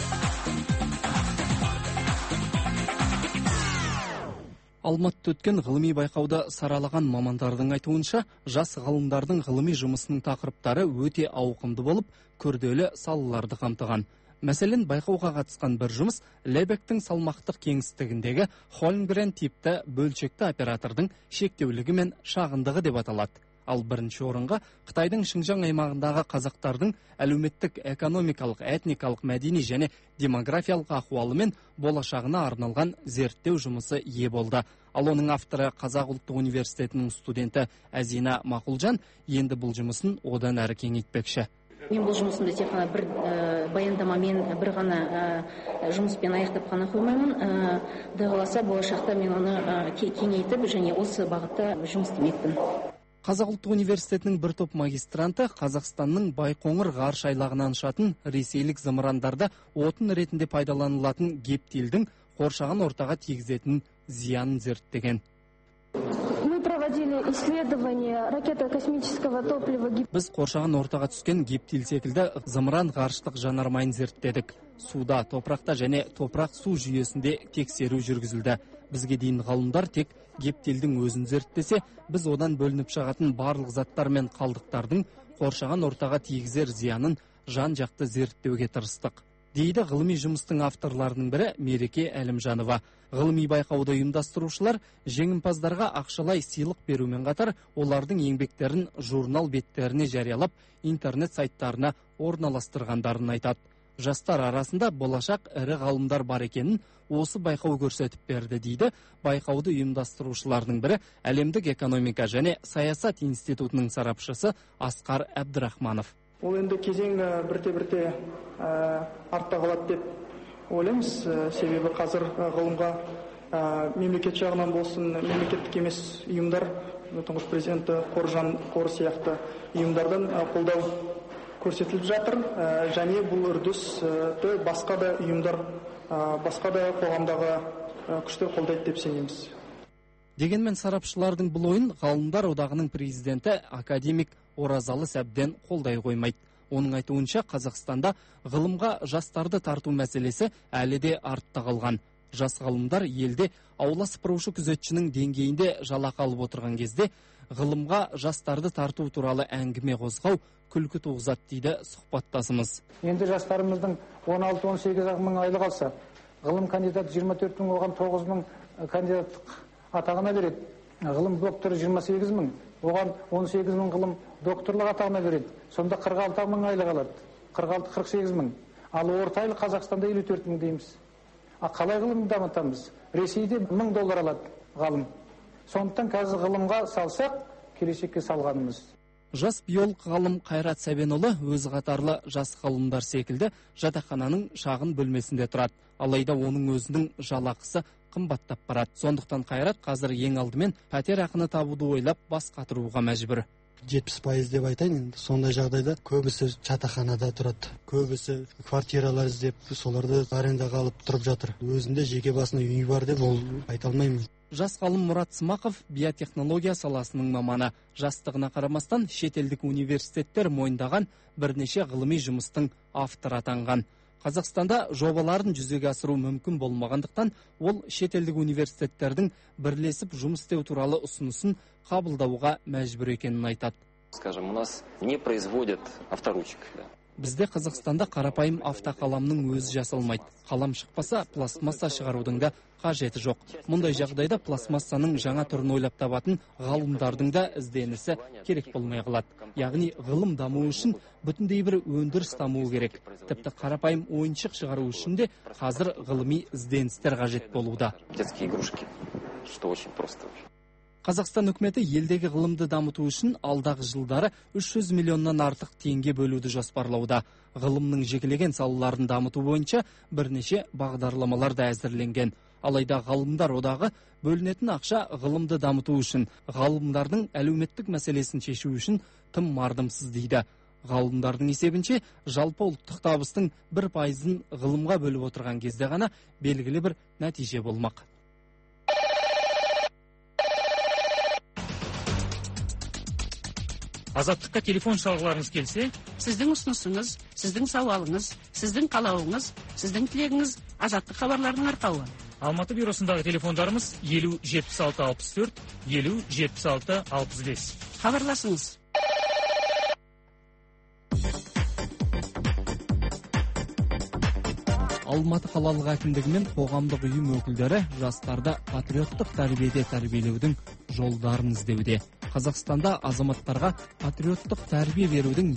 Speaker 15: Алматыда өткен ғылыми байқауда саралаған мамандардың айтуынша, жас ғалымдардың ғылыми жұмысының тақырыптары өте ауқымды болып, күрделі салаларды қамтыған. Мәселен, байқауға қатысқан бір жұмыс Лебектің салмақтық кеңістігіндегі Холмгрен типті бөлшекті оператордың шектеулігі мен шағындығы деп аталады. Ал бірінші орынға Қытайдың Шинжаң аймағындағы қазақтардың әлеуметтік, экономикалық, этникалық, мәдени және демографиялық ахуалы мен болашағына арналған зерттеу жұмысы ие болды. Ал оның авторы Қазақ ұлттық университетінің студенті Әзина Мақұлжан енді бұл жұмысын одан әрі кеңейтпекші.
Speaker 19: Мен бұл жұмысымды тек қана бір баяндамамен, бір ғана жұмыспен аяқтап қана қоймаймын. Құдай қаласа болашақта мен оны кеңейтіп және осы бағытта жұмыс істемекпін.
Speaker 15: Қазақ ұлттық университетінің бір топ магистранты Қазақстанның Байқоңыр ғарыш айлағынан ұшатын ресейлік зымырандарда отын ретінде пайдаланылатын гептилдің қоршаған ортаға тигізетін зиянын зерттеген. Біз қоршаған ортаға түскен гептил секілді зымыран ғарыштық жанармайын зерттедік. Суда, топырақта және топырақ су жүйесінде тексеру жүргізілді. Бізге дейін ғалымдар тек гептилдің өзін зерттесе, біз одан бөлініп шығатын барлық заттар мен қалдықтардың қоршаған ортаға тигізер зиянын жан-жақты зерттеуге тырыстық. Дейді ғылыми жұмыстың авторларының бірі Мереке Әлімжанова. Ғылыми байқауды ұйымдастырушылар жеңімпаздарға ақшалай сыйлық берумен қатар, олардың еңбектерін журнал беттеріне жариялап, интернет сайттарына орналастырғандарын айтады. Жастар арасында болашақ ірі ғалымдар бар екенін осы байқау көрсетіп берді, дейді байқауды ұйымдастырушылардың бірі Әлемдік экономика және саясат институтының сарапшысы Асқар Әбдірахманов.
Speaker 20: Ол енді кезең бірте-бірте артта қалады деп ойлаймыз. Себебі қазір ғылымға мемлекет жағынан болсын, мемлекеттік емес ұйымдар, тұңғыш президенті қоры сияқты ұйымдардан қолдау көрсетіліп жатыр. Және бұл үрдісті басқа да ұйымдар, басқа да қоғамдағы күштер қолдайды деп сенеміз.
Speaker 15: Дегенмен сарапшылардың бұл ойын ғалымдар одағының президенті академик Оразалы Сәбден қолдай қоймайды. Оның айтуынша Қазақстанда ғылымға жастарды тарту мәселесі әлі де артта қалған. Жас ғалымдар елде аула сыпырушы күзетшінің деңгейінде жалақы алып отырған кезде ғылымға жастарды тарту туралы әңгіме қозғау күлкі туғызады, дейді сұхбаттасымыз.
Speaker 20: Енді жастарымыздың 16-18 мың айлық алса, ғылым кандидаты 24 мың, оған 9 мың кандидаттық атағына береді. Ғылым докторы 28 мың, оған 18 мың ғылым докторлық атағына береді. Сонда 46 мың айлық алады. 46-48 мың. Ал орта айлық Қазақстанда 54 мың дейміз. Қалай ғылымды дамытамыз? Ресейде $1000 алады ғалым. Сондықтан қазір ғылымға салсақ, келешекке салғанымыз.
Speaker 15: Жас биолог ғалым Қайрат Сәбенұлы өзі қатарлы жас ғалымдар секілді жатақхананың шағын бөлмесінде тұрады. Алайда оның өзінің жалақысы қымбаттап барады. Сондықтан Қайрат қазір ең алдымен пәтер ақыны табуды ойлап бас қатыруға мәжбүр.
Speaker 21: 70% деп айтайын, енді сондай жағдайда көбісі жатақханада тұрады. Көбісі квартиралар іздеп, соларды арендаға алып тұрып жатыр. Өзінде жеке басына үй бар деп ол айта алмаймын.
Speaker 15: Жас ғалым Мұрат Смақов биотехнология саласының маманы. Жастығына қарамастан шетелдік университеттер мойындаған бірнеше ғылыми жұмыстың авторы атанған. Қазақстанда жобаларын жүзеге асыру мүмкін болмағандықтан, ол шетелдік университеттердің бірлесіп жұмыс істеу туралы ұсынысын қабылдауға мәжбүр екенін айтады.
Speaker 22: Скажем, у нас не производят авторучек.
Speaker 15: Бізде Қазақстанда қарапайым автоқаламның өзі жасалмайды. Қалам шықпаса, пластмасса шығарудың да қажеті жоқ. Мұндай жағдайда пластмассаның жаңа түрін ойлап табатын ғалымдардың да ізденісі керек болмай қалады. Яғни ғылым дамуы үшін бүтіндей бір өндіріс дамуы керек. Тіпті қарапайым ойыншық шығару үшін де қазір ғылыми ізденістер қажет болуда.
Speaker 22: Детские игрушки, что очень просто.
Speaker 15: Қазақстан үкіметі елдегі ғылымды дамыту үшін алдағы жылдары 300 миллионнан артық теңге бөлуді жоспарлауда. Ғылымның жекелеген салаларын дамыту бойынша бірнеше бағдарламалар да әзірленген. Алайда ғалымдар одағы бөлінетін ақша ғылымды дамыту үшін, ғалымдардың әлеуметтік мәселесін шешу үшін тым мардымсыз, дейді. Ғалымдардың есебінше жалпы ұлттық табыстың 1%-ын ғылымға бөліп отырған кезде ғана белгілі бір нәтиже болмақ.
Speaker 9: Азаттыққа телефон шалғыларыңыз келсе,
Speaker 1: сіздің ұсынысыңыз, сіздің сауалыңыз, сіздің қалауыңыз, сіздің тілегіңіз азаттық хабарларының арқауы.
Speaker 9: Алматы бюросындағы телефондарымыз 50-76-64, 50-76-65.
Speaker 1: Хабарласыңыз.
Speaker 15: Алматы қалалық әкімдігі мен қоғамдық ұйым өкілдері жастарды патриоттық тәрбиеде тәрбиелеудің жолдарын іздеуде. Қазақстанда азаматтарға патриоттық тәрбие берудің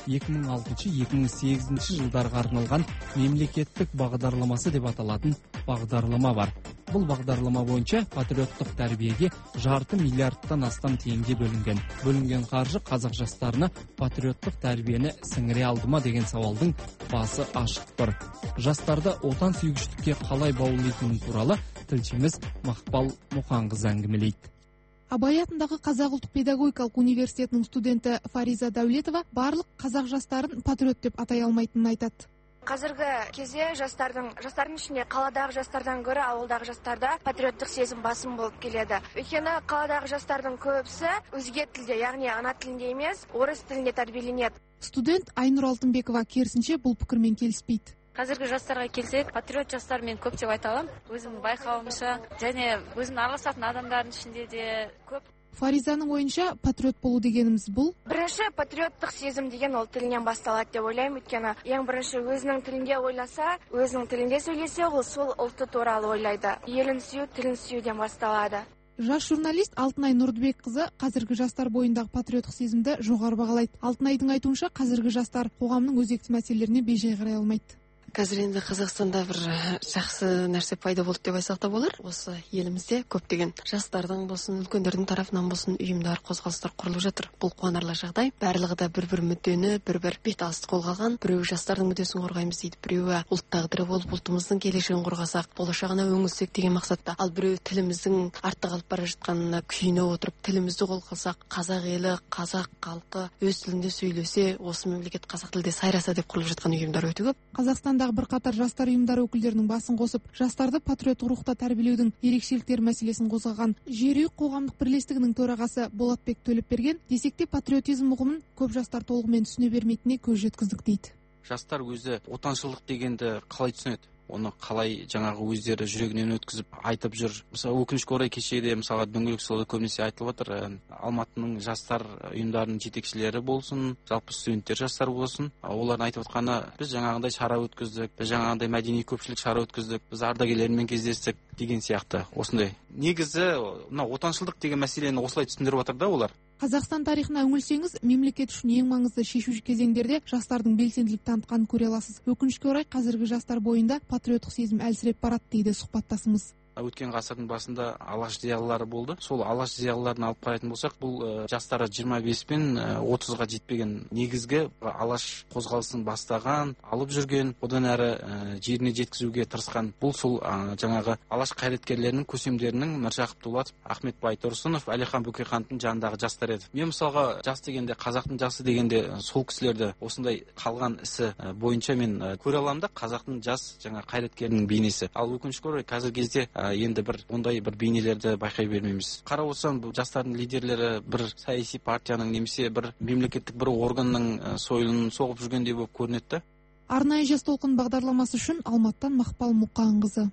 Speaker 15: 2006-2008 жылдарға арналған мемлекеттік бағдарламасы деп аталатын бағдарлама бар. Бұл бағдарлама бойынша патриоттық тәрбиеге $500 миллиардтан астам теңге бөлінген. Бөлінген қаржы қазақ жастарына патриоттық тәрбиені сіңіре алды ма деген сауалдың басы ашық тұр. Жастарды отансүйгіштікке қалай баулитыны туралы тілшіміз Мақпал Мұқанқызы әңгімелейді.
Speaker 3: Абай атындағы Қазақ ұлттық педагогикалық университетінің студенті Фариза Дәулетова барлық қазақ жастарын патриот деп атай алмайтынын айтады.
Speaker 4: Қазіргі кезде жастардың ішінде қаладағы жастардан гөрі ауылдағы жастарда патриоттық сезім басым болып келеді. Өйткені қаладағы жастардың көбісі өзге тілде, яғни ана тілінде емес, орыс тілінде тәрбиеленеді.
Speaker 3: Студент Айнұр Алтынбекова керісінше бұл пікірмен келіспейді.
Speaker 18: Қазіргі жастарға келсек, патриот жастар мен көп деп айта аламын. Өзім байқауымша, және өзім араласатын адамдардың ішінде де көп.
Speaker 3: Фаризаның ойынша, патриот болу дегеніміз бұл?
Speaker 4: Бірінші патриоттық сезім деген ол тілінен басталады деп ойлаймын. Өйткені ең бірінші өзінің тілінде ойласа, өзінің тілінде сөйлесе, ол сол ұлты туралы ойлайды. Елін сүю, тілін сүюден басталады.
Speaker 3: Жас журналист Алтынай Нұрдыбекқызы қазіргі жастар бойындағы патриоттық сезімді жоғары бағалайды. Алтынайдың айтуынша, қазіргі жастар қоғамның өзекті мәселелеріне бейжай қарай алмайды.
Speaker 23: Қазір енді Қазақстанда бір жақсы нәрсе пайда болды деп айтсақ та болар. Осы елімізде көптеген жастардың болсын, үлкендердің тарапынан болсын ұйымдар, қозғалыстар құрылып жатыр. Бұл қуанарлық жағдай. Барлығы да бір-бір мүддені, бір-бір беталысты қолға алған. Біреуі жастардың мүддесін қорғаймыз дейді, біреуі ұлт тағдыры болып ұлтымыздың келешегін қорғасақ, болашағына үңілсек деген мақсатта. Ал біреуі тіліміздің артта қалып бара жатқанына күйіне отырып, тілімізді қолға алсақ, қазақ елі, қазақ халқы өз тілінде сөйлесе, осы мемлекет қазақ тілде сайраса деп құрылып жатқан ұйымдар өте көп.
Speaker 3: Қазақстандағы бірқатар жастар ұйымдары өкілдерінің басын қосып, жастарды патриоттық рухта тәрбиелеудің ерекшеліктері мәселесін қозғаған Жерұйық қоғамдық бірлестігінің төрағасы Болатбек Төлепберген десек те патриотизм ұғымын көп жастар толығымен түсіне бермейтініне көз жеткіздік дейді.
Speaker 24: Жастар өзі отаншылдық дегенді қалай түсінеді? Оны қалай жаңағы өздері жүрегінен өткізіп айтып жүр. Мысалы, өкінішке орай кешеде мысалы дөңгелек столда көбінесе айтылып отыр. Алматының жастар ұйымдарының жетекшілері болсын, жалпы студенттер жастар болсын, олардың айтып отқаны, біз жаңағындай шара өткіздік, біз жаңағындай мәдени көпшілік шара өткіздік, біз ардагерлермен кездестік деген сияқты. Осындай. Негізі мына отаншылдық деген мәселені осылай түсіндіріп отыр да олар.
Speaker 3: Қазақстан тарихына үңілсеңіз, мемлекет үшін ең маңызды шешуші кезеңдерде жастардың белсенділік танытқанын көре аласыз. Өкінішке орай қазіргі жастар бойында патриоттық сезім әлсіреп барады дейді сұхбаттасымыз.
Speaker 24: Өткен ғасырдың басында алаш зиялылары болды. Сол алаш зиялыларын алып қарайтын болсақ, бұл жастары 25 пен 30-ға жетпеген негізгі алаш қозғалысын бастаған, алып жүрген, одан әрі жеріне жеткізуге тырысқан. Бұл сол жаңағы алаш қайраткерлерінің көсемдерінің Міржақып Дулатов, Ахмет Байтұрсынов, Әлихан Бөкейхановтың жанындағы жастар еді. Мен мысалға жас дегенде, қазақтың жасы дегенде сол кісілерді осындай қалған ісі бойынша мен көре аламын да, қазақтың жас жаңа қайраткерінің бейнесі. Ал өкінішке орай қазіргі кезде енді бір ондай бір бейнелерді байқай бермейміз. Қарап отырсам, жастардың лидерлері бір саяси партияның немесе бір мемлекеттік бір органның сойылын соғып жүргендей болып көрінеді.
Speaker 3: Арнайы жас толқын бағдарламасы үшін Алматыдан Мақпал Мұқанқызы.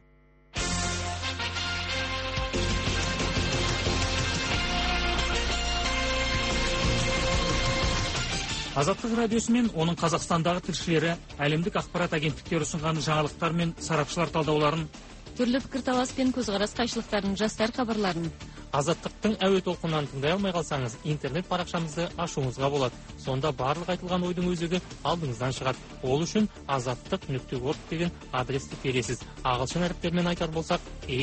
Speaker 9: Азаттық радиосы мен оның Қазақстандағы тілшілері әлемдік ақпарат агенттіктері ұсынған жаңалықтар мен сарапшылар талдауларын,
Speaker 2: түрлі пікірталас пен көзқарас қайшылықтарын, жастар хабарларын
Speaker 9: Азаттықтың әуе толқынынан тыңдай алмай қалсаңыз, интернет парақшамызды ашуыңызға болады. Сонда барлық айтылған ойдың өзегі алдыңыздан шығады. Ол үшін azattiq.org деген адресті бересіз. Ағылшын әріптермен айтар болсақ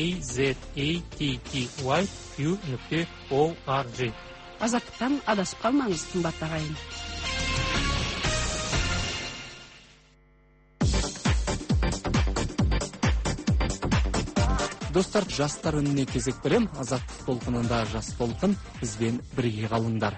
Speaker 9: azattiq.org.
Speaker 1: Азаттықтан адасып қалмаңыз, қымбатты ағайын.
Speaker 15: Достар, жастар үніне кезек берем. Азаттық толқынында жас толқын, бізбен бірге қалыңдар.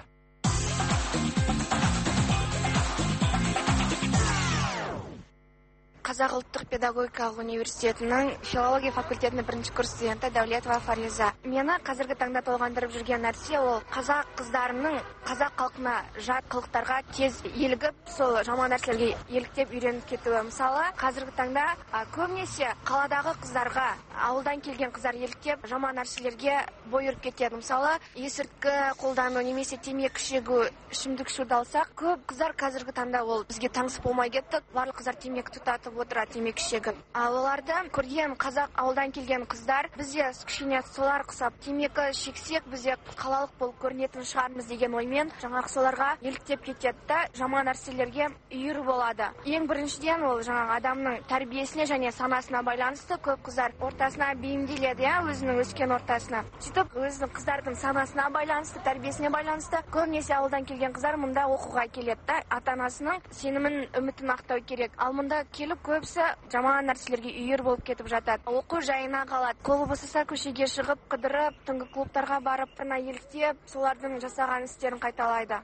Speaker 4: Қазақ ұлттық педагогикалық университетінің филология факультетінің 1-ші курс студенті Дәулетова Фариза. Мені қазіргі таңда толғандырып жүрген нәрсе ол қазақ қыздарының қазақ халқына жат қылықтарға тез елігіп, сол жаман нәрселерге еліктеп үйреніп кетуі. Мысалы, қазіргі таңда көбінесе қаладағы қыздарға, ауылдан келген қыздар еліктеп, жаман нәрселерге бой ұрып кетеді. Мысалы, есірткі қолдану немесе темекі шегу, ішімдік ішуді алсақ, көп қыздар қазіргі таңда ол бізге таңсық болмай кетті. Барлық қыздар темекі тұтатып отырады, темекі шегіп. Ал оларды көрген қазақ ауылдан келген қыздар бізде кішкене солар құсап темекі шексек бізде қалалық болып көрінетін шығармыз деген оймен жаңағы соларға еліктеп кетеді да жаман нәрселерге үйір болады. Ең біріншіден ол жаңағы адамның тәрбиесіне және санасына байланысты көп қыздар ортасына бейімделеді, өзінің өскен ортасына. Сөйтіп өзінің қыздардың санасына байланысты, тәрбиесіне байланысты көбінесе ауылдан келген қыздар мұнда оқуға келеді да ата-анасының сенімін, үмітін ақтау керек. Ал мұнда келіп көбісі жаман нәрселерге үйір болып кетіп жатады. Оқу жайына қалады. Қолы босаса көшеге шығып, қыдырып, түнгі клубтарға барып, еліктеп, солардың жасаған істерін қайталайды.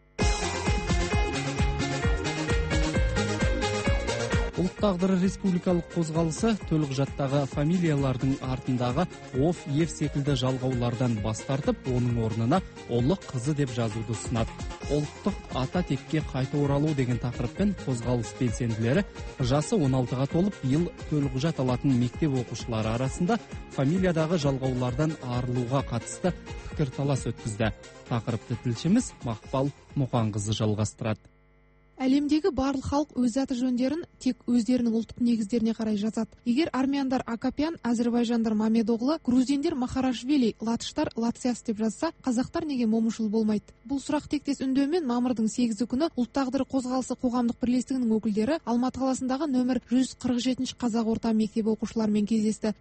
Speaker 15: Ұлт тағдыры республикалық қозғалысы төлқұжаттағы фамилиялардың артындағы ов, ев секілді жалғаулардан бас тартып, оның орнына ұлы қызы деп жазуды ұсынады. Ұлттық ата текке қайта оралу деген тақырыппен қозғалыс белсенділері жасы 16-ға толып, биыл төлқұжат алатын мектеп оқушылары арасында фамилиядағы жалғаулардан арылуға қатысты пікірталас өткізді. Тақырыпты тілшіміз Мақпал Мұқанқызы жалғастырады.
Speaker 3: Әлемдегі барлық халық өз аты жөндерін тек өздерінің ұлттық негіздеріне қарай жазады. Егер армяндар Акопян, әзірбайжандар Мамедоғлы, грузиндер Махарашвили, латыштар Латсяс деп жазса, қазақтар неге Момышұл болмайды? Бұл сұрақ тектес үндеумен мамырдың 8-і күні ұлт тағдыры қозғалысы қоғамдық бірлестігінің өкілдері Алматы қаласындағы нөмір 147 қазақ орта мектебі оқушыларымен кездесті.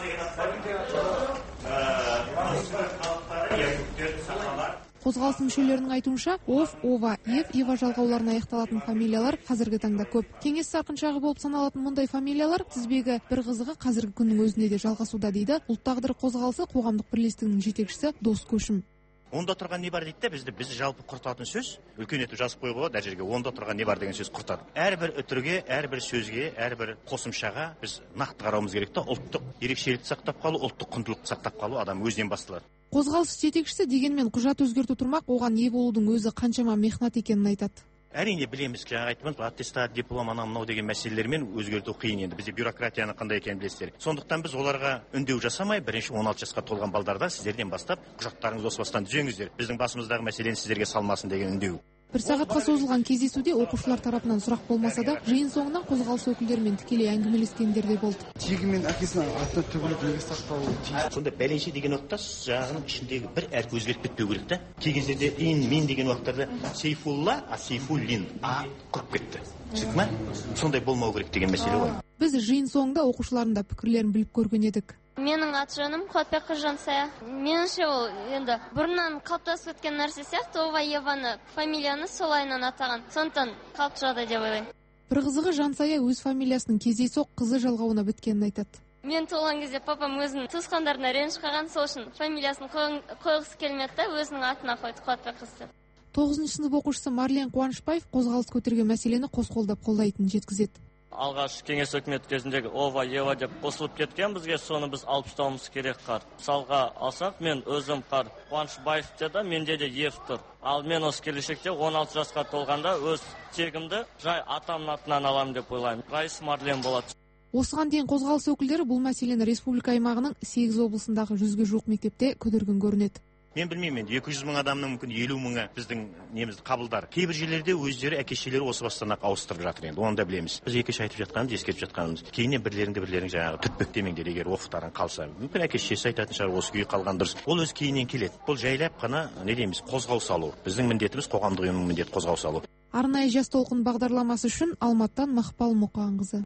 Speaker 3: Қозғалыс мүшелерінің айтуынша, ов, ова, ев, ева жалғауларын аяқталатын фамилиялар қазіргі таңда көп. Кеңес сарқыншағы болып саналатын мұндай фамилиялар тізбегі бір қызығы қазіргі күннің өзінде де жалғасуда дейді ұлт тағдыры қозғалысы қоғамдық бірлестігінің жетекшісі Дос Көшім.
Speaker 16: Онда тұрған не бар дейді де, біз жалпы құртатын сөз, үлкен етіп жазып қойуға да жерге онда тұрған не бар деген сөз құртады. Әрбір үтірге, әрбір сөзге, әрбір қосымшаға біз нақты қарауымыз керек та, ұлттық ерекшелікті сақтап қалу, ұлттық құндылықты сақтап қалу адам өзінен басталады.
Speaker 3: Қозғалыс жетекшісі дегенмен құжат өзгерту тұрмақ, оған ие болудың өзі қаншама мехнат екенін айтады.
Speaker 16: Әрине білеміз, жаңа айттым, аттестат, диплом, анау деген мәселелермен өзгерту қиын енді. Бізде бюрократияны қандай екенін білесіздер. Сондықтан біз оларға үндеу жасамай, бірінші 16 жасқа толған балдарда сіздерден бастап құжаттарыңызды осы бастан түзеңіздер. Біздің басымыздағы мәселені сіздерге салмасын деген үндеу.
Speaker 3: Бір сағатқа созылған кездесуде оқушылар тарапынан сұрақ болмаса да, жиын соңынан қозғалыс өкілдерімен тікелей әңгімелескендер де болды.
Speaker 21: Тегі мен әкесінің атына төгіліп неге сақталуы тиіс?
Speaker 16: Сонда бәленше деген уақытта жағының ішіндегі бір әріп өзгеріп кетпеу керек та. Кей кездерде мен деген уақыттарда Сейфулла, Сейфуллин құрып кетті. Түсінді ме? Сондай болмау керек деген мәселе ғой.
Speaker 3: Біз жиын соңында оқушылардың да пікірлерін біліп көрген едік.
Speaker 5: Менің аты жөнім Қуатбек Жансая. Меніңше ол енді бұрыннан қалыптасып өткен нәрсе сияқты, ова еваны фамилияны солайынан атаған. Сондықтан қалыпты жағдай деп ойлаймын.
Speaker 3: Бір қызығы Жансая өз фамилиясының кездейсоқ қызы жалғауына біткенін айтады.
Speaker 5: Мен туылған кезде папам өзінің туысқандарына реніш қылған, сол үшін фамилиясын қойғысы келмеді де өзінің атына қойды, Қуатбек қыз деп.
Speaker 3: 9 сынып оқушысы Марлен Қуанышбаев қозғалыс көтерген мәселені қос қолдап қолдайтынын жеткізеді.
Speaker 17: Алғаш кеңес өкіметі кезіндегі ова, ева деп қосылып кеткен бізге, соны біз алып тастауымыз керек қар. Мысалға алсақ, мен өзім қар Қуанышбаев деді, менде де ев тұр. Ал мен осы келешекте 16 жасқа толғанда өз тегімді жай атамның атынан аламын деп ойлаймын. Райыс Марлен болады.
Speaker 3: Осыған дейін қозғалыс өкілдері бұл мәселені республика аймағының 8 облысындағы 100-ге жуық мектепте көтерген көрінеді.
Speaker 16: Мен білмеймін, 200 мың адамның мүмкін 50 мыңы біздің немізді қабылдар. Кейбір жерлерде өздері әке-шешелері осы бастан-ақ ауыстырып жатыр енді. Оны да білеміз. Біз екінші айтып жатқанымыз, ескертіп жатқанымыз. Кейіннен бірлерің жаңағы түртпектемеңдер, егер оқытарын қалса. Мүмкін әке-шешесі айтатын шығар, осы күйі қалған дұрыс. Ол өз кейіннен келеді. Бұл жайлап қана не дейміз, қозғау салу. Біздің міндетіміз қоғамдық ұйымның міндеті қозғау салу.
Speaker 3: Арнайы жас толқын бағдарламасы үшін Алматыдан Мақпал Мұқанқызы.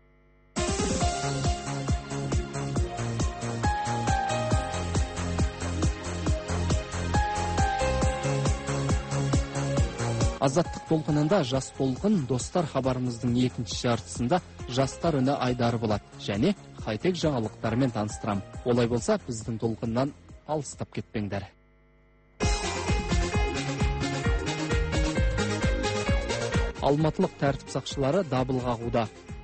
Speaker 15: Азаттық толқынында жас толқын достар хабарымыздың екінші жартысында жастар үні айдары болады және хай-тек жаңалықтармен таныстырам. Олай болса, біздің толқыннан алыстап кетпеңдер. Алматылық тәртіп сақшылары дабыл қағуда.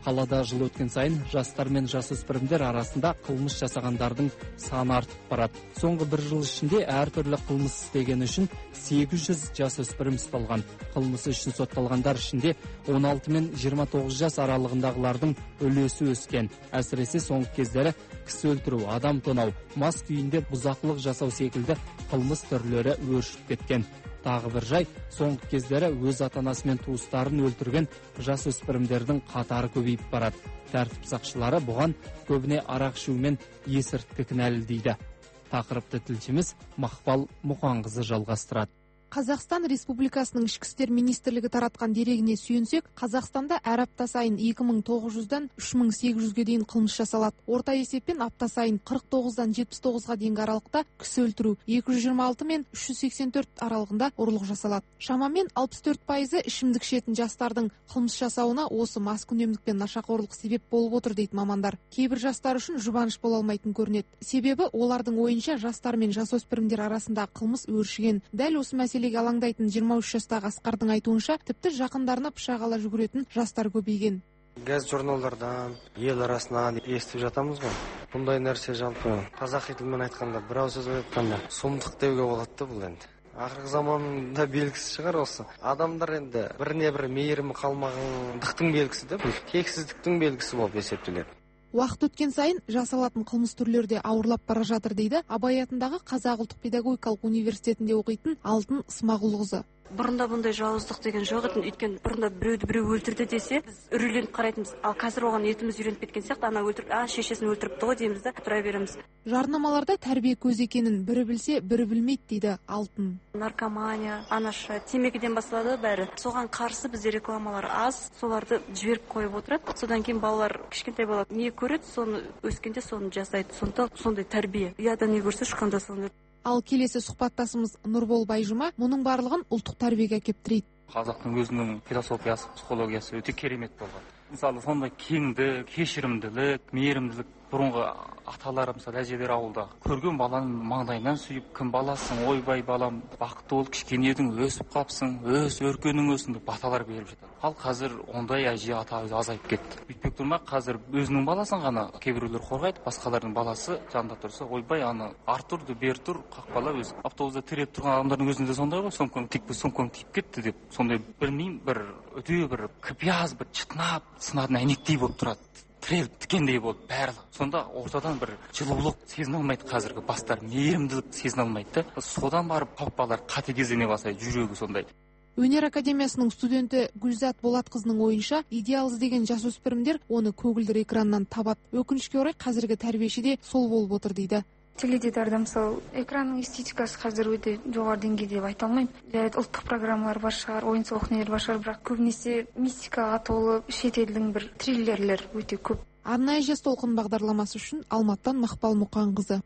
Speaker 15: Қалада жыл өткен сайын жастар мен жасөспірімдер арасында қылмыс жасағандардың саны артып барады. Соңғы бір жыл ішінде әртүрлі қылмыс істегені үшін 800 жасөспірім ұсталған. Қылмысы үшін сотталғандар ішінде 16 мен 29 жас аралығындағылардың үлесі өскен. Әсіресе соңғы кездері кісі өлтіру, адам тонау, мас күйінде бұзақылық жасау секілді қылмыс түрлері өршіп кеткен. Тағы бір жай, соңғы кездері өз ата-анасы мен туыстарын өлтірген жасөспірімдердің қатары көбейіп барады. Тәртіп сақшылары бұған көбіне арақ ішу мен есірткі кінәлі дейді. Тақырыпты тілшіміз Мақпал Мұқанқызы жалғастырады.
Speaker 3: Қазақстан Республикасының ішкі істер министрлігі таратқан дерегіне сүйенсек, Қазақстанда әр апта сайын 2900-дан 3800-ге дейін қылмыс жасалады. Орта есеппен апта сайын 49-дан 79-ға дейінгі аралықта кісі өлтіру, 226 мен 384 аралығында ұрлық жасалады. Шамамен 64% ішімдік ішетін жастардың қылмыс жасауына осы маскүнемдік пен нашақорлық себеп болып отыр дейді мамандар. Кейбір жастар үшін жұбаныш бола алмайтын көрінеді. Себебі олардың ойынша жастар мен жасөспірімдер арасында қылмыс өршіген. Дәл осы мәселеге алаңдайтын 23 жастағы Асқардың айтуынша, тіпті жақындарына пышақ ала жүгіретін жастар көбейген.
Speaker 6: Газ журналдардан, ел арасынан естіп жатамыз ғой. Бұндай нәрсе жалпы қазақи тілмен айтқанда, бір ауыз сөз айтқанда, сұмдық деуге болады бұл енді. Ақырғы заманда белгісі шығар осы. Адамдар енді біріне бір мейірімі қалмағандықтың белгісі де, бұл тексіздіктің белгісі болып есептеледі.
Speaker 3: Уақыт өткен сайын жасалатын қылмыс түрлері ауырлап бара жатыр дейді Абай атындағы Қазақ ұлттық педагогикалық университетінде оқитын Алтын Смағұлқызы.
Speaker 7: Бұрында бұндай жауыздық деген жоқ еді. Өйткені бұрында біреуді біреу өлтірді десе, біз үрейленіп қарайтынбыз. Ал қазір оған етіміз үйреніп кеткен сияқты, ана өлтіріп, шешесін өлтіріпті ғой дейміз да, тұра береміз.
Speaker 3: Жарнамаларда тәрбие көз екенін бірі білсе, бірі білмейді дейді Алтын.
Speaker 7: Наркомания, анаша, темекіден басталады бәрі. Соған қарсы бізде рекламалар аз, соларды жіберіп қойып отырады. Содан кейін балалар, кішкентай бала не көреді, соны өскенде соны жасайды. Сондай тәрбие. Ұяда не көрсе шыққанда соны.
Speaker 3: Ал келесі сұхбаттасымыз Нұрбол Байжұма мұның барлығын ұлттық тәрбиеге әкеп тірейді.
Speaker 8: Қазақтың өзінің философиясы, психологиясы өте керемет болған. Мысалы, сондай кеңдік, кешірімділік, мейірімділік бұрынғы аталары, мысалы, әжелер ауылда көрген баланың маңдайынан сүйіп, кім баласың, ойбай балам, бақытты бол, кішкене едің, өсіп қапсың, өркенің өсің деп баталар беріп жатады. Ал қазір ондай әже ата азайып кетті. Бүйтпек тұрмақ, қазір өзінің баласын ғана кейбіреулер қорғайды, басқалардың баласы жанында тұрса, ойбай аны артұрды, бер тұр, қақпала өзі. Автобуста тіреп тұрған адамдардың өзінде сондай ғой, сомкаң тиіп кетті деп, сондай білмеймін, бір үдеу, бір кіпияз, бір чытынап, сынатын әйнектей болып тұрады. Тіреліп тікендей болып барлығы. Сонда ортадан бір жылулық сезіне алмайды, қазіргі бастар мейірімділік сезіне алмайды. Содан барып қауіппалар қатыгездене бастайды, жүрегі сондай.
Speaker 3: Өнер академиясының студенті Гүлзат Болатқызының ойынша, идеал іздеген жасөспірімдер оны көгілдір экраннан табады. Өкінішке орай қазіргі тәрбиеші де сол болып отыр дейді.
Speaker 13: Теледидарда мысалы экранның эстетикасы қазір өте жоғары деңгейде деп айта алмаймын. Ұлттық программалар бар шығар, ойын-сауық нелер бар шығар, бірақ көбінесе мистикаға толы шетелдің бір триллерлер өте көп.
Speaker 3: Арнайы жас толқын бағдарламасы үшін Алматыдан Мақпал Мұқанқызы.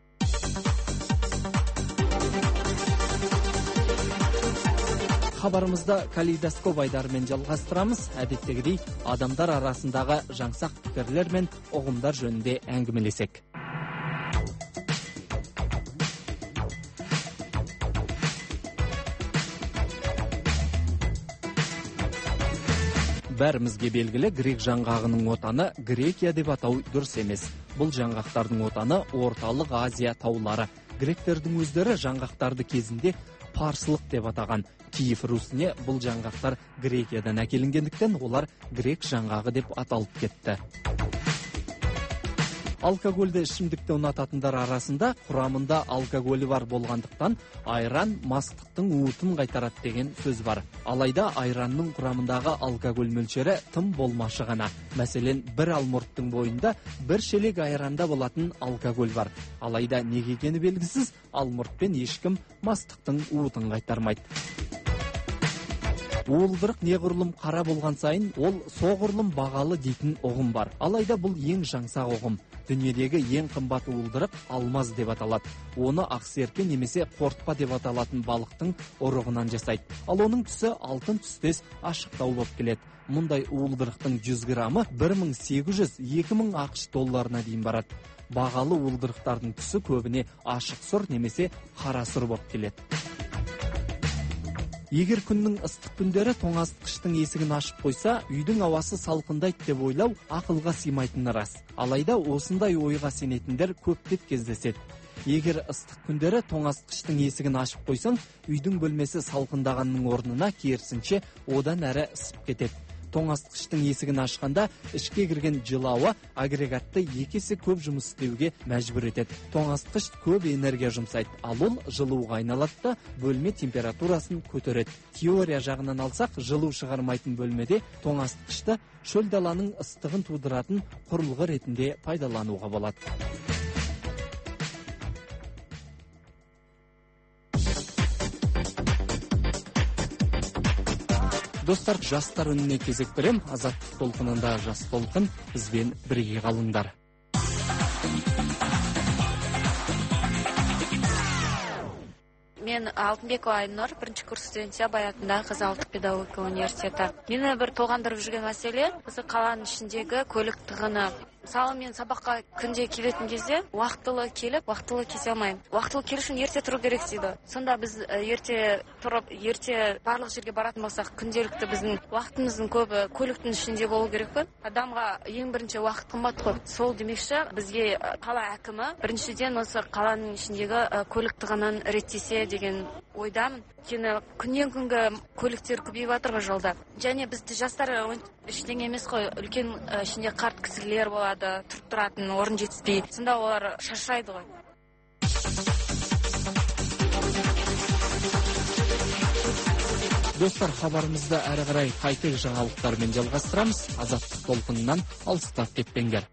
Speaker 15: Хабарымызда калейдоскоп айдарымен жалғастырамыз. Әдеттегідей, адамдар арасындағы жаңсақ пікірлер мен ұғымдар жөнінде әңгімелесек. Бәрімізге белгілі грек жаңғағының отаны Грекия деп атау дұрыс емес. Бұл жаңғақтардың отаны Орталық Азия таулары. Гректердің өздері жаңғақтарды кезінде парсылық деп атаған. Киев Русіне бұл жаңғақтар Грекиядан әкелінгендіктен олар грек жаңғағы деп аталып кетті. Алкогольді ішімдікті ұнататындар арасында құрамында алкоголі бар болғандықтан айран мастықтың уытын қайтарады деген сөз бар. Алайда айранның құрамындағы алкоголь мөлшері тым болмашы ғана. Мәселен, бір алмұрттың бойында бір шелек айранда болатын алкоголь бар. Алайда неге екені белгісіз, алмұртпен ешкім мастықтың уытын қайтармайды. Уылдырық неғұрлым қара болған сайын, ол соғұрлым бағалы дейтін ұғым бар. Алайда бұл ең жаңсақ ұғым. Дүниедегі ең қымбат уылдырық алмаз деп аталады. Оны ақсерке немесе қортпа деп аталатын балықтың ұрығынан жасайды. Ал оның түсі алтын түстес ашықтау болып келеді. Мұндай уылдырықтың 100 граммы 1800-2000 ақш долларына дейін барады. Бағалы уылдырықтардың түсі көбіне ашық сұр немесе қара сұр болып келеді. Егер күннің ыстық күндері тоңазытқыштың есігін ашып қойса, үйдің ауасы салқындайды деп ойлау ақылға сыймайтыны рас. Алайда осындай ойға сенетіндер көптеп кездеседі. Егер ыстық күндері тоңазытқыштың есігін ашып қойсаң, үйдің бөлмесі салқындағанның орнына керісінше одан әрі ысып кетеді. Тоңазытқыштың есігін ашқанда ішке кірген жылы ауа агрегатты 2 есе көп жұмыс істеуге мәжбүр етеді. Тоңазытқыш көп энергия жұмсайды, ал ол жылуға айналады да бөлме температурасын көтереді. Теория жағынан алсақ, жылу шығармайтын бөлмеде тоңазытқышты шөл даланың ыстығын тудыратын құрылғы ретінде пайдалануға болады. Достар, жастар үніне кезек берем. Азаттық толқынында жас толқын, бізбен бірге қалыңдар.
Speaker 18: Мен Алтынбекова Айнұр, бірінші курс студенті, Абай атындағы Қазақ ұлттық педагогика университеті. Мені бір толғандырып жүрген мәселе, осы қаланың ішіндегі көлік тығыны. Мысалы, мен сабаққа күнде келетін кезде уақытылы келіп, уақытылы кесе алмаймын. Уақытылы келу үшін ерте тұру керек дейді. Сонда біз ерте тұрып, ерте барлық жерге баратын болсақ, күнделікті біздің уақытымыздың көбі көліктің ішінде болу керек пе? Адамға ең бірінші уақыт қымбат қой. Сол демекші, бізге қала әкімі біріншіден осы қаланың ішіндегі көлік тығынын реттесе деген ойдамын. Өйткені күннен күнге көліктер көбейіп жатыр ғой жолда. Және бізді жастар ештеңе емес қой, үлкен ішінде қарт кісілер болады, тұрып тұратын орын жетіспей. Сонда олар шаршайды ғой.
Speaker 15: Достар, хабарымызды әрі қарай қайтек жаңалықтармен жалғастырамыз. Азаттық толқынынан алыстап кетпеңдер.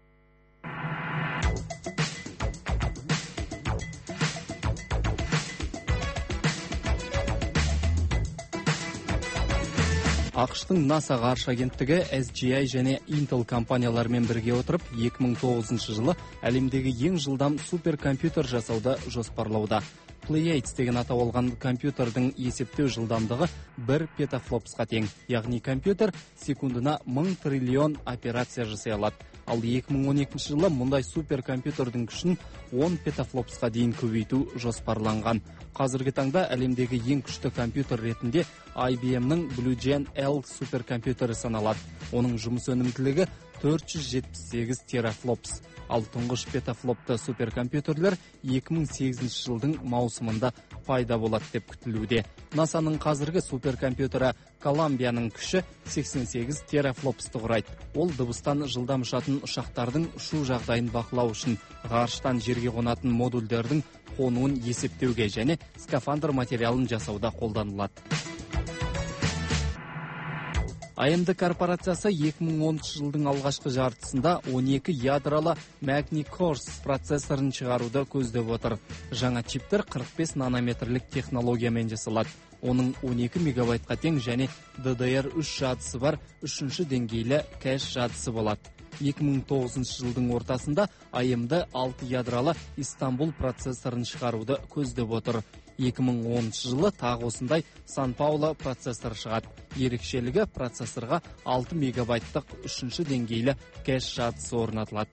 Speaker 15: ақш-тың NASA ғарыш агенттігі SGI және Intel компанияларымен бірге отырып 2009 жылы әлемдегі ең жылдам суперкомпьютер жасауды жоспарлауда. Pleiades деген атау алған компьютердің есептеу жылдамдығы 1 петафлопсқа тең, яғни компьютер секундына 1000 триллион операция жасай алады. Ал 2012 жылы мұндай суперкомпьютердің күшін 10 петафлопсқа дейін көбейту жоспарланған. Қазіргі таңда әлемдегі ең күшті компьютер ретінде IBM-ның Blue Gen L суперкомпьютері саналады. Оның жұмыс өнімділігі 478 терафлопс. Ал тұңғыш петафлопты суперкомпьютерлер 2008 жылдың маусымында пайда болады деп күтілуде. NASA-ның қазіргі суперкомпьютері Колумбияның күші 88 терафлопсты құрайды. Ол дыбыстан жылдам ұшатын ұшақтардың ұшу жағдайын бақылау үшін, ғарыштан жерге қонатын модульдердің қонуын есептеуге және скафандр материалын жасауда қолданылады. AMD корпорациясы 2010 жылдың алғашқы жартысында 12 ядралы Magni Cores процессорын шығаруды көздеп отыр. Жаңа чиптер 45 нанометрлік технологиямен жасалады. Оның 12 мегабайтқа тең және DDR3 жадысы бар 3-ші деңгейлі кэш жадысы болады. 2009 жылдың ортасында AMD 6 ядралы Истанбул процессорын шығаруды көздеп отыр. 2010 жылы тағы осындай Сан-Пауло процессор шығады. Ерекшелігі процессорға 6 мегабайттық 3-ші деңгейлі кэш жадысы орнатылады.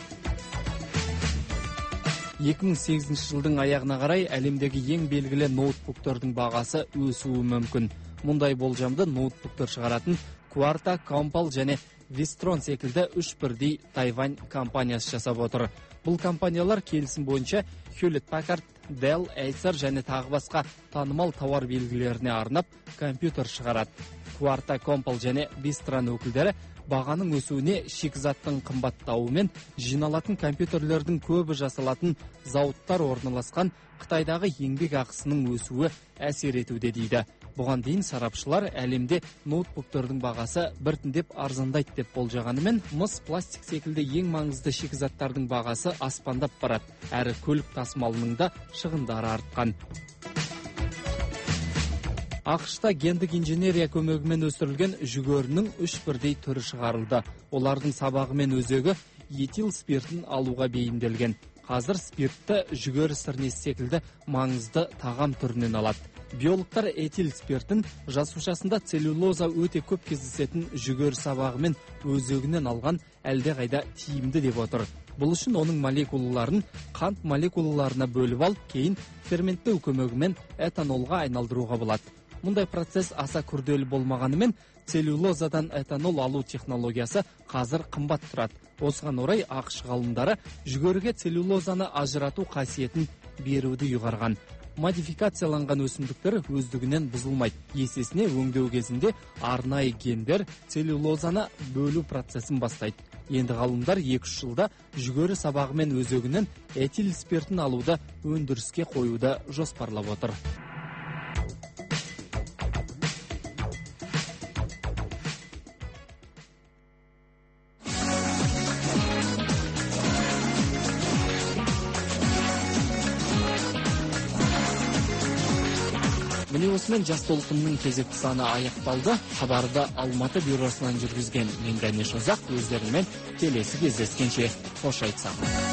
Speaker 15: 2008 жылдың аяғына қарай әлемдегі ең белгілі ноутбуктердің бағасы өсуі мүмкін. Мұндай болжамды ноутбуктер шығаратын Quarta, Compal және Wistron секілді 3 бірдей Тайвань компаниясы жасап отыр. Бұл компаниялар келісім бойынша Hewlett-Packard, Dell, Acer және тағы басқа танымал тауар белгілеріне арнап компьютер шығарады. Quarta, Compal және Wistron өкілдері бағаның өсуіне шикізаттың қымбаттауы мен жиналатын компьютерлердің көбі жасалатын зауыттар орналасқан Қытайдағы еңбек ақысының өсуі әсер етуде дейді. Бұған дейін сарапшылар әлемде ноутбуктердің бағасы біртіндеп арзандайды деп болжағанымен, мыс, пластик секілді ең маңызды шикізаттардың бағасы аспандап барады, әрі көлік тасымалының да шығындары артқан. ақш-та гендік инженерия көмегімен өсірілген жүгерінің 3 бірдей түрі шығарылды. Олардың сабағы мен өзегі этил спиртін алуға бейімделген. Қазір спиртті жүгері сірнесі секілді маңызды тағам түрінен алады. Биологтар этил спиртін жасушасында целлюлоза өте көп кездесетін жүгері сабағы мен өзегінен алған әлдеқайда тиімді деп отыр. Бұл үшін оның молекулаларын қант молекулаларына бөліп алып, кейін ферменттеу көмегімен этанолға айналдыруға болады. Мындай процесс аса күрделүү болмаганымен целлюлозадан этанол алуу технологиясы қазір қымбат тұрады. Осыған орай АКШ ғалымдары жүгеріге целлюлозаны ажырату қасиетін беруді ұйғарған. Модификацияланған өсімдіктер өздігінен бұзылмайды. Есесіне өңдеу кезінде арнайы гендер целлюлозаны бөлу процесін бастайды. Енді ғалымдар 2-3 жылда жүгері сабағы мен өзегінен этил спиртін алуды өндіріске қоюды жоспарлап отыр. Міне осымен жас толқынның кезекті саны аяқталды. Хабарды Алматы бюросынан жүргізген мен Данеш Озақ, өздерімен келесі кездескенше қош айтсам.